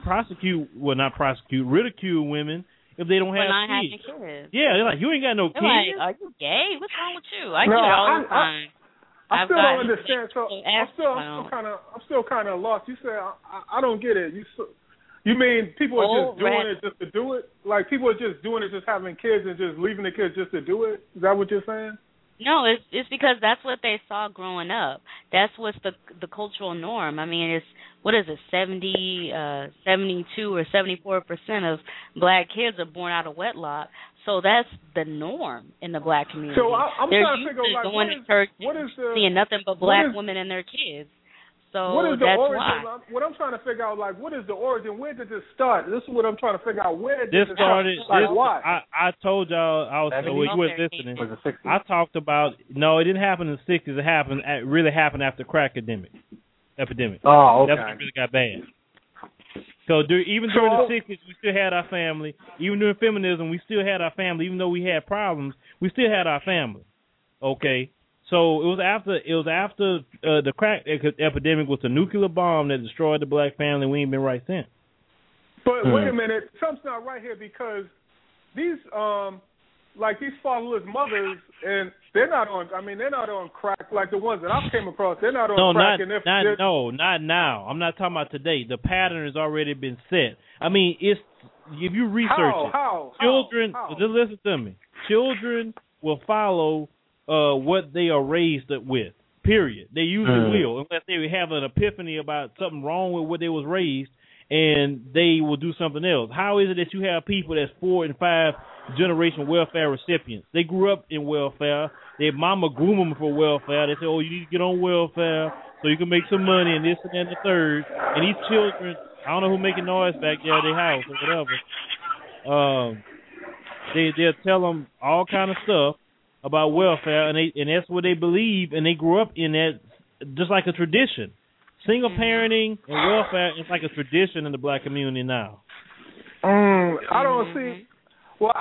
ridicule women if they don't have kids. Yeah, they're like, you ain't got no kids.
Like, are you gay? What's wrong with you? I get it all the time.
I still don't understand. So I'm still kind of lost. You say I don't get it. You mean people are just doing it just to do it? Like people are just doing it, just having kids and just leaving the kids just to do it? Is that what you're saying?
No, it's because that's what they saw growing up. That's what's the cultural norm. I mean, it's 72 or 74% of black kids are born out of wedlock. So that's the norm in the black community.
So I'm trying to figure out, like,
going to church, seeing nothing but black women and their kids. So
what is the
that's
origin?
why.
What I'm trying to figure out, like, what is the origin? Where did this start? This is what I'm trying to figure out. Where did this
started?
Why?
I told y'all you weren't listening.
Was it 60s?
I talked about it didn't happen in the 60s. It really happened after the crack epidemic.
Oh, okay.
That's when it really got bad. So even during the 60s, we still had our family. Even during feminism, we still had our family. Even though we had problems, we still had our family. Okay. So it was after the crack epidemic was the nuclear bomb that destroyed the black family. We ain't been right since.
But wait a minute, something's not right here because these like these fatherless mothers, and they're not on. I mean, they're not on crack like the ones that I've came across. They're not on crack.
Not now. I'm not talking about today. The pattern has already been set. I mean, it's if you research children. Just listen to me. Children will follow what they are raised with. Period. They usually will, unless they have an epiphany about something wrong with what they was raised, and they will do something else. How is it that you have people that's 4 and 5 generation welfare recipients? They grew up in welfare. Their mama grew them for welfare. They say, oh, you need to get on welfare so you can make some money and this and that and the third. And these children, I don't know who's making noise back there at their house or whatever. They'll tell them all kind of stuff about welfare, and that's what they believe, and they grew up in that just like a tradition. Single parenting and welfare is like a tradition in the black community now.
I don't see. Well,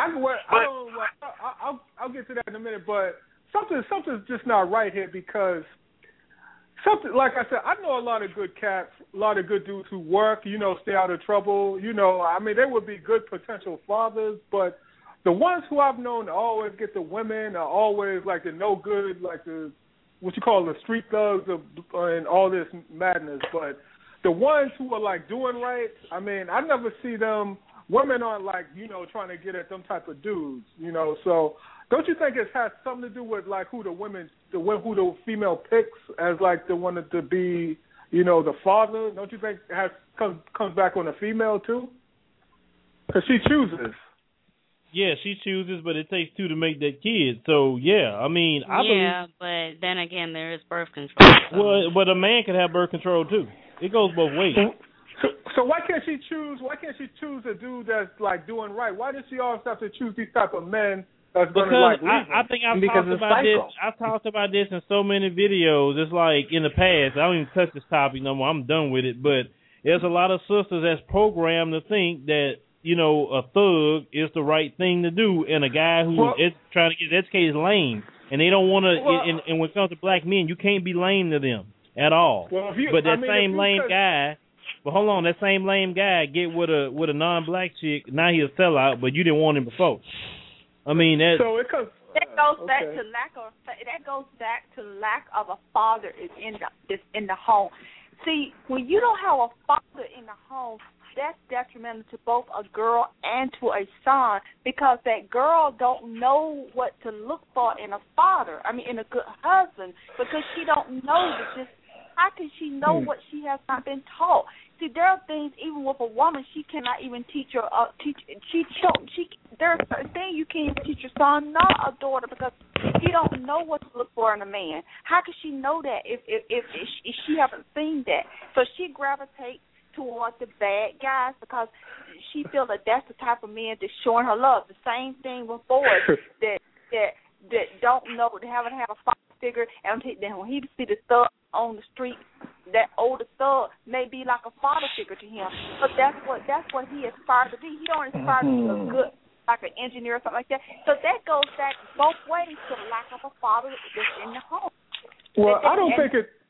I'll get to that in a minute, but something's just not right here because something like I said, I know a lot of good cats, a lot of good dudes who work, stay out of trouble. I mean, they would be good potential fathers, but the ones who I've known to always get the women are always like the no good, like the what you call the street thugs and all this madness. But the ones who are like doing right, I mean, I never see them. Women aren't like trying to get at them type of dudes, So don't you think it has something to do with like who the female picks as like the one to be, the father? Don't you think it comes back on the female too? Because she chooses.
Yeah, she chooses, but it takes 2 to make that kid. So, yeah, I mean, I believe...
but then again, there is birth control. So.
Well, but a man can have birth control, too. It goes both ways.
So why can't she choose? Why can't she choose a dude that's, like, doing right? Why does she always have to choose these type of men that's going to, like, leave
I think I've talked about this. I've talked about this in so many videos. It's like, in the past, I don't even touch this topic no more. I'm done with it. But there's a lot of sisters that's programmed to think that, a thug is the right thing to do, and a guy who is trying to get educated is lame. And they don't want to, and when it comes to black men, you can't be lame to them at all. But that same lame guy, that same lame guy get with a non-black chick, now he's a sellout, but you didn't want him before. I mean, that
goes back to lack of a father is in the home. See, when you don't have a father in the home, that's detrimental to both a girl and to a son because that girl don't know what to look for in a father. I mean, in a good husband, because she don't know how can she know what she has not been taught? See, there are things even with a woman she cannot even teach her. There are certain things you can't even teach your son, not a daughter, because she don't know what to look for in a man. How can she know that if she haven't seen that? So she gravitates toward the bad guys because she feels that that's the type of man that's showing her love. The same thing with boys that don't know, they haven't had a father figure, and then when he see the thug on the street, that older thug may be like a father figure to him. But that's what he aspires to be. He don't aspire to be a good, like an engineer or something like that. So that goes back both ways to the lack of a father that's in the home.
Well, I don't think it.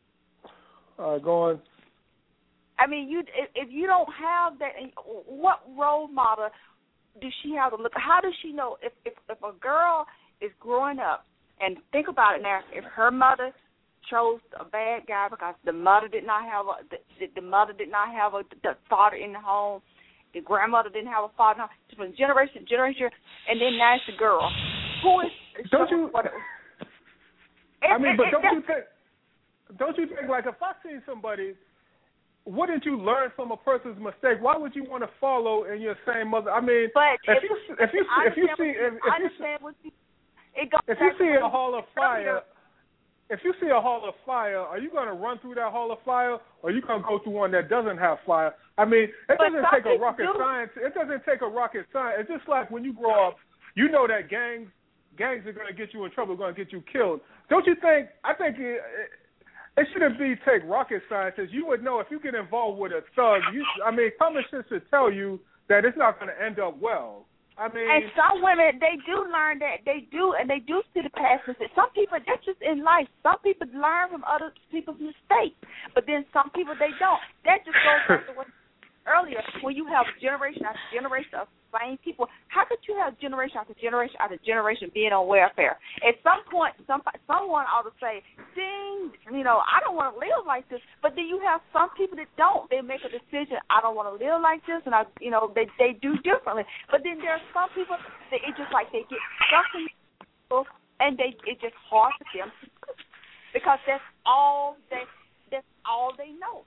Go on.
I mean, if you don't have that, what role model does she have to look? How does she know if a girl is growing up? And think about it now. If her mother chose a bad guy because the mother did not have the father in the home, the grandmother didn't have a father, from generation to generation, and then now it's the girl. Who is?
Don't you? Don't you think like if I see somebody? Wouldn't you learn from a person's mistake? Why would you want to follow in your same mother? I mean, if you see a hall of fire, are you going to run through that hall of fire, or are you going to go through one that doesn't have fire? I mean, it doesn't take a rocket science. It doesn't take a rocket science. It's just like when you grow up, you know that gangs are going to get you in trouble, going to get you killed. Don't you think? I think. It shouldn't take rocket science. You would know if you get involved with a thug. Common sense should tell you that it's not going to end up well. I mean,
and some women they do learn that they do see the past mistakes. Some people that's just in life. Some people learn from other people's mistakes, but then some people they don't. That just goes back to what earlier earlier, when you have generation after generation of same people, how could you have generation after generation after generation being on welfare? At some point, someone ought to say, ding, I don't want to live like this. But then you have some people that don't. They make a decision, I don't want to live like this, and they do differently. But then there are some people that it's just like they get stuck in people, and it's just hard for them to do because that's all they know.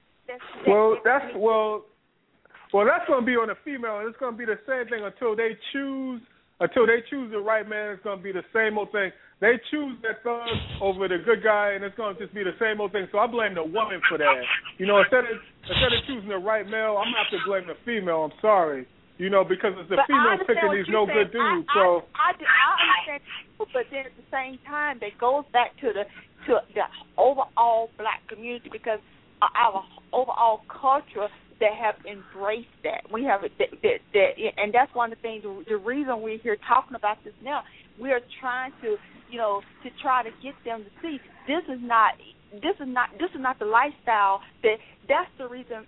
Well, that's going to be on the female, and it's going to be the same thing until they choose the right man. It's going to be the same old thing. They choose that thug over the good guy, and it's going to just be the same old thing. So I blame the woman for that. Instead of choosing the right male, I'm going to have to blame the female. I'm sorry. Because it's the female picking these no good dudes.
I understand, but then at the same time, that goes back to the overall black community because our overall culture that have embraced that. We have and that's one of the things. The reason we're here talking about this now, we are trying to try to get them to see this is not the lifestyle that's the reason.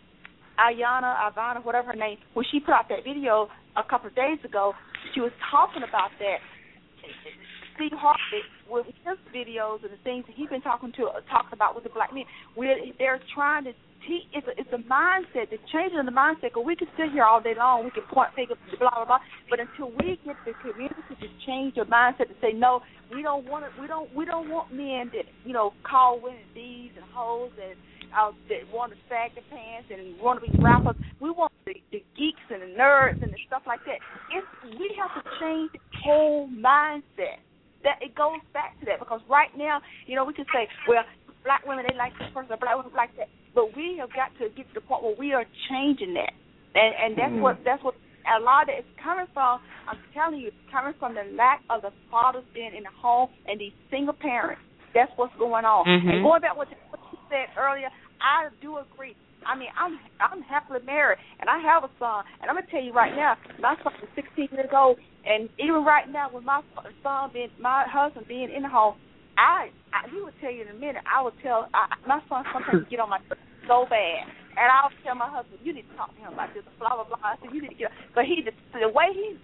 Ivana, whatever her name, when she put out that video a couple of days ago, she was talking about that. Steve Harvey, with his videos and the things that he's been talking about with the black men, they're trying to teach. It's a mindset. The changing of the mindset. Because we can sit here all day long, we can point fingers, blah blah blah. But until we get the community to change their mindset to say no, we don't want men that call women thieves and hoes and that want to sag the pants and want to be rappers. We want the geeks and the nerds and the stuff like that. We have to change the whole mindset. That it goes back to that because right now, we can say, well, black women they like this person, black women like that, but we have got to get to the point where we are changing that, and that's what a lot of it is coming from. I'm telling you, it's coming from the lack of the fathers being in the home and these single parents. That's what's going on. And going back what you said earlier, I do agree. I mean, I'm happily married, and I have a son. And I'm gonna tell you right now, my son is 16 years old, and even right now, with my husband being in the home, he would tell you in a minute. I would tell my son sometimes get on my nerves so bad, and I'll tell my husband, you need to talk to him about this, blah blah blah. I said you need to get, but the way he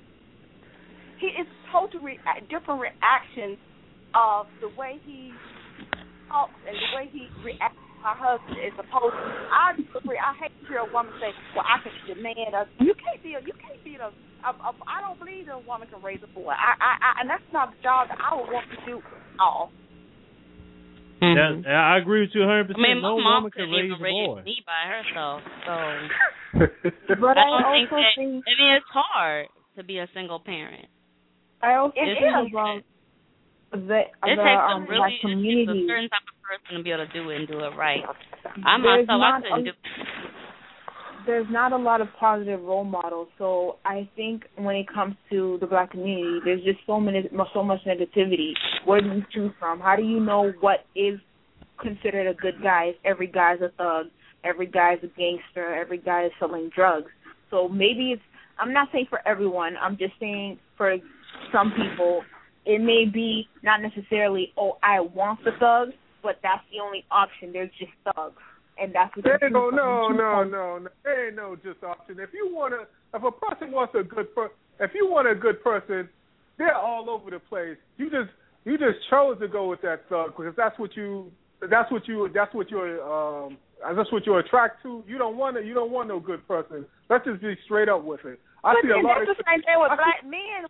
is totally different reactions of the way he talks and the way he reacts. My husband is opposed. I agree. I hate to hear a woman say, "Well, I can demand a." You can't be a. I don't believe that a woman can raise a boy. And that's not the job that I would want to do at all.
I agree with you 100%.
I mean,
no
my mom
woman can
couldn't
raise
even
a boy.
raise me by herself. So,
but I also think
it's hard to be a single parent.
I also think about
it takes a
community.
a certain type of person to be able to do it and do it right. I couldn't do it.
There's not a lot of positive role models, so I think when it comes to the black community, there's just so much negativity. Where do you choose from? How do you know what is considered a good guy if every guy's a thug, every guy's a gangster, every guy is selling drugs? So maybe I'm not saying for everyone, I'm just saying for some people, it may be not necessarily, I want the thugs, but that's the only option. They're just thugs. And that's what
no. There ain't no just option. If a person wants a good person, if you want a good person, they're all over the place. You just chose to go with that thug because that's what you're attracted to. You don't want no good person. Let's just be straight up with it.
That's the same thing with black men.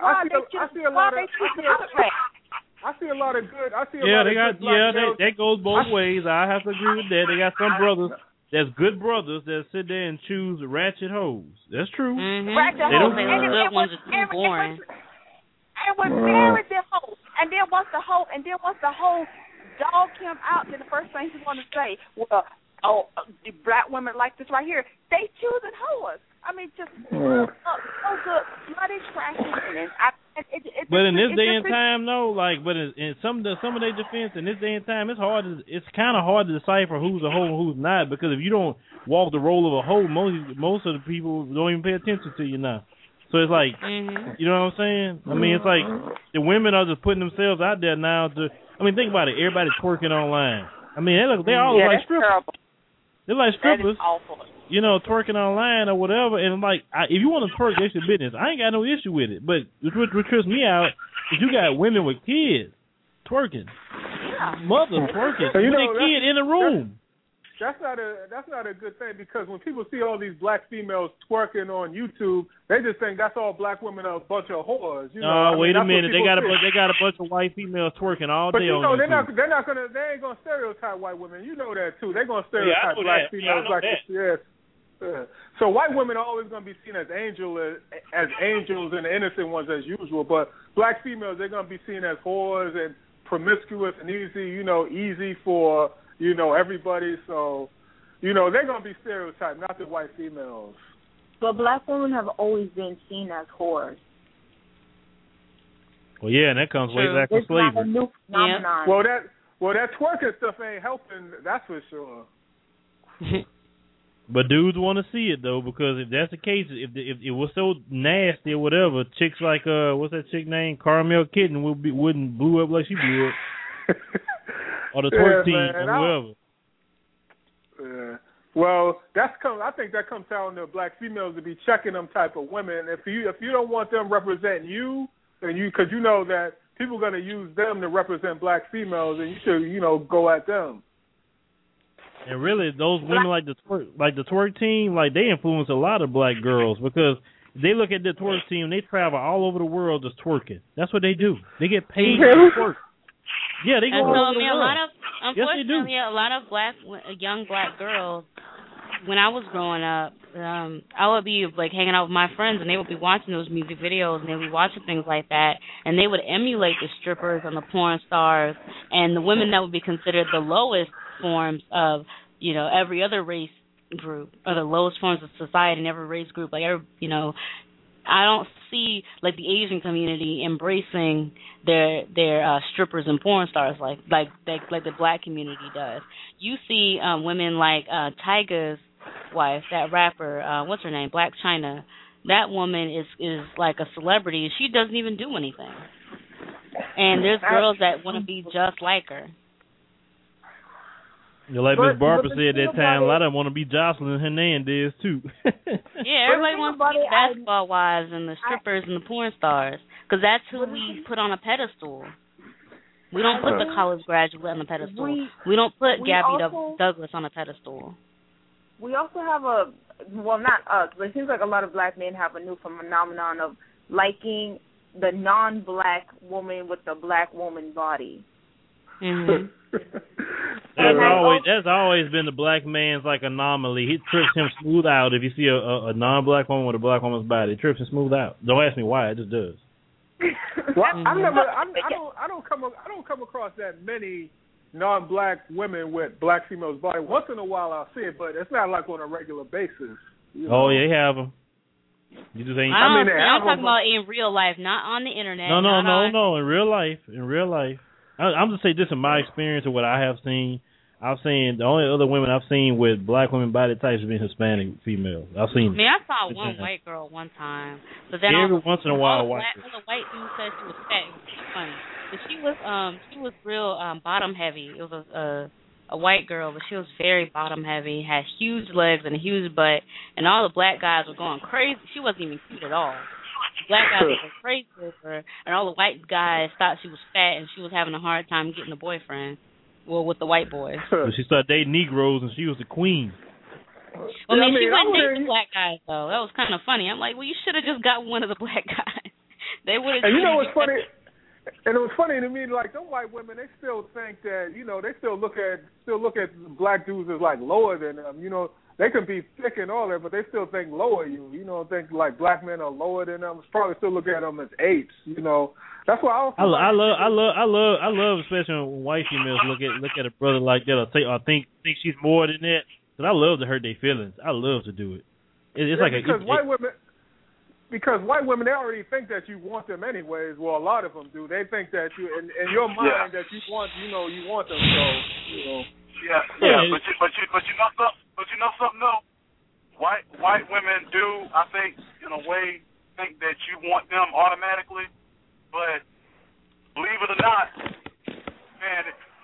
That goes both ways. I have to agree with that. They got some brothers that's good brothers that sit there and choose ratchet hoes. That's true.
Mm-hmm.
Ratchet
hoes.
Good
ones are too boring.
And would marry the hoe, and then once the hoe dog him out, then the first thing he want to say, well, the black women like this right here. They choosing hoes. I mean, just so good, bloody trashing.
But in this day and time, though, but in some of their defense, in this day and time, it's kind of hard to decipher who's a hoe and who's not, because if you don't walk the role of a hoe, most of the people don't even pay attention to you now. So it's like, you know what I'm saying? I mean, it's like the women are just putting themselves out there now. Think about it. Everybody's twerking online. I mean, they all look like strippers.
Terrible.
They're like
That
strippers,
is awful.
you know, twerking online or whatever. And like, if you want to twerk, that's your business. I ain't got no issue with it. But what trips me out is you got women with kids twerking, mothers twerking,
So, you
with
know,
their kid in the room.
That's not a good thing, because when people see all these black females twerking on YouTube, they just think that's all black women are a bunch of whores. You know,
Wait a minute, they got a bunch of white females twerking all
but
day
you
on
know,
YouTube.
they ain't gonna stereotype white women. You know that too. They're gonna stereotype black females like this. Yes. So white women are always gonna be seen as angels and the innocent ones as usual, but black females, they're gonna be seen as whores and promiscuous and easy for everybody. So, they're going to be stereotyped, not the white females.
But black women have always been seen as whores.
Well, yeah, and that comes way back from slavery.
It's not a new phenomenon.
Well, that twerking stuff ain't helping, that's for sure.
But dudes want to see it, though, because if that's the case, if it was so nasty or whatever, chicks like, what's that chick name? Carmel Kitten wouldn't blew up like she blew up. Or the twerk team, or whoever. Yeah.
Well, I think that comes down to black females to be checking them type of women. If you don't want them representing you, then because you know that people are going to use them to represent black females, and you should go at them.
And really, those women like the twerk team, like they influence a lot of black girls, because they look at the twerk team, they travel all over the world just twerking. That's what they do. They get paid to twerk. Yeah, they go all over the world.
Unfortunately, a lot of young black girls, when I was growing up, I would be like hanging out with my friends, and they would be watching those music videos, and they would be watching things like that, and they would emulate the strippers and the porn stars and the women that would be considered the lowest forms of, every other race group, or the lowest forms of society in every race group. I don't see like the Asian community embracing their strippers and porn stars like the black community does. You see women like Tyga's wife, that rapper, what's her name, Black China. That woman is like a celebrity. She doesn't even do anything. And there's girls that want to be just like her.
Like Miss Barbara said that time, a lot of them want to be Jocelyn Hernandez too.
Yeah, everybody wants to be basketball wives and the strippers and the porn stars, because that's who we put on a pedestal. We don't put the college graduate on a pedestal. We don't put Gabby Douglas on a pedestal.
We also have not us, but it seems like a lot of black men have a new phenomenon of liking the non-black woman with the black woman body.
Mm-hmm.
That's always been the black man's like anomaly. He trips him smooth out if you see a non-black woman with a black woman's body. It trips him smooth out. Don't ask me why. It just does.
Well, I don't come across that many non-black women with black females' body. Once in a while I'll see it, but it's not like on a regular basis.
Oh, yeah, they have them. You just ain't.
I'm talking about in real life, not on the internet.
No. In real life. I'm just saying this in my experience of what I have seen. I've seen the only other women I've seen with black women body types have been Hispanic females. I've seen.
I saw one white girl one time, but then
every once in a while,
the white dude said she was fat. It was funny, but she was real bottom heavy. It was a white girl, but she was very bottom heavy, had huge legs and a huge butt, and all the black guys were going crazy. She wasn't even cute at all. Black guys were crazy with her, and all the white guys thought she was fat, and she was having a hard time getting a boyfriend. Well, with the white boys.
So she started dating Negroes, and she was the queen.
Well, she wouldn't date the black guys, though. That was kind of funny. I'm like, well, you should have just got one of the black guys. They would have.
And you know what's funny? And it was funny to me, like, them white women, they still think that, they still look at black dudes as, like, lower than them. They can be thick and all that, but they still think lower you. Think, like, black men are lower than them. Probably still look at them as apes, That's why I love, especially when white females look at a brother like that or think she's more than that. Because I love to hurt their feelings. I love to do it. It's like because white women, they already think that you want them anyways. Well, a lot of them do. They think that you in your mind that you want you want them. So
Yeah. But you know something though. White women do, I think, in a way, think that you want them automatically. But believe it or not, man,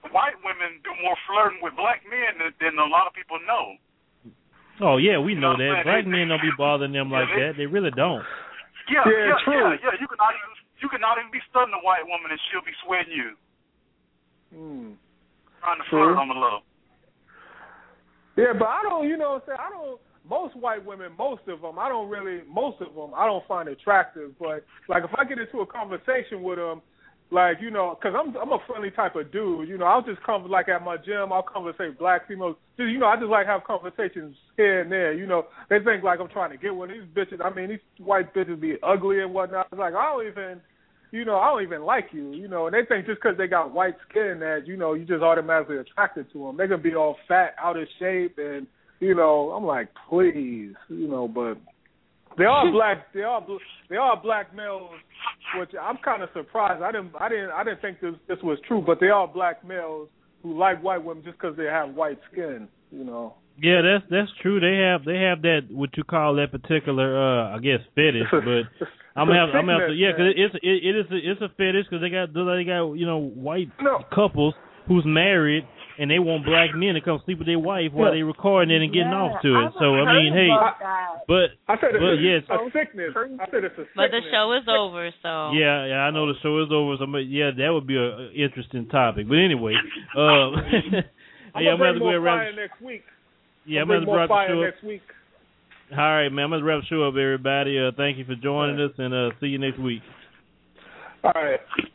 white women do more flirting with black men than a lot of people know.
Oh yeah, we know that. Black men don't be bothering them like that. They really don't.
Yeah. You cannot even be stunning a white woman and she'll be sweating you. Trying to flirt on the low.
Yeah, but I don't. Most white women, most of them, I don't find attractive. But like, if I get into a conversation with them, like, because I'm a friendly type of dude. I'll just come, like, at my gym, I'll conversate black females. Just, I just like have conversations here and there. They think like I'm trying to get one of these bitches. I mean, these white bitches be ugly and whatnot. It's like, I don't even like you. And they think just because they got white skin that you just automatically attracted to them. They're gonna be all fat, out of shape, and I'm like, please, but they are black. They are black males, which I'm kind of surprised. I didn't think this was true, but they are black males who like white women just because they have white skin.
Yeah, that's true. They have that, what you call that particular I guess fetish, but I'm gonna have to, yeah, because it's a fetish because they got white couples who's married. And they want black men to come sleep with their wife while they recording it and getting off to it. So, I mean, hey, but
it's a sickness. I said it's a sickness.
But the show is over, so.
Yeah, I know the show is over. So, that would be an interesting topic. But anyway,
I'm going to bring more fire next week.
Yeah, I'm going to wrap the show up.
Next week.
All right, man. I'm going to wrap the show up, everybody. Thank you for joining us, and see you next week.
All right.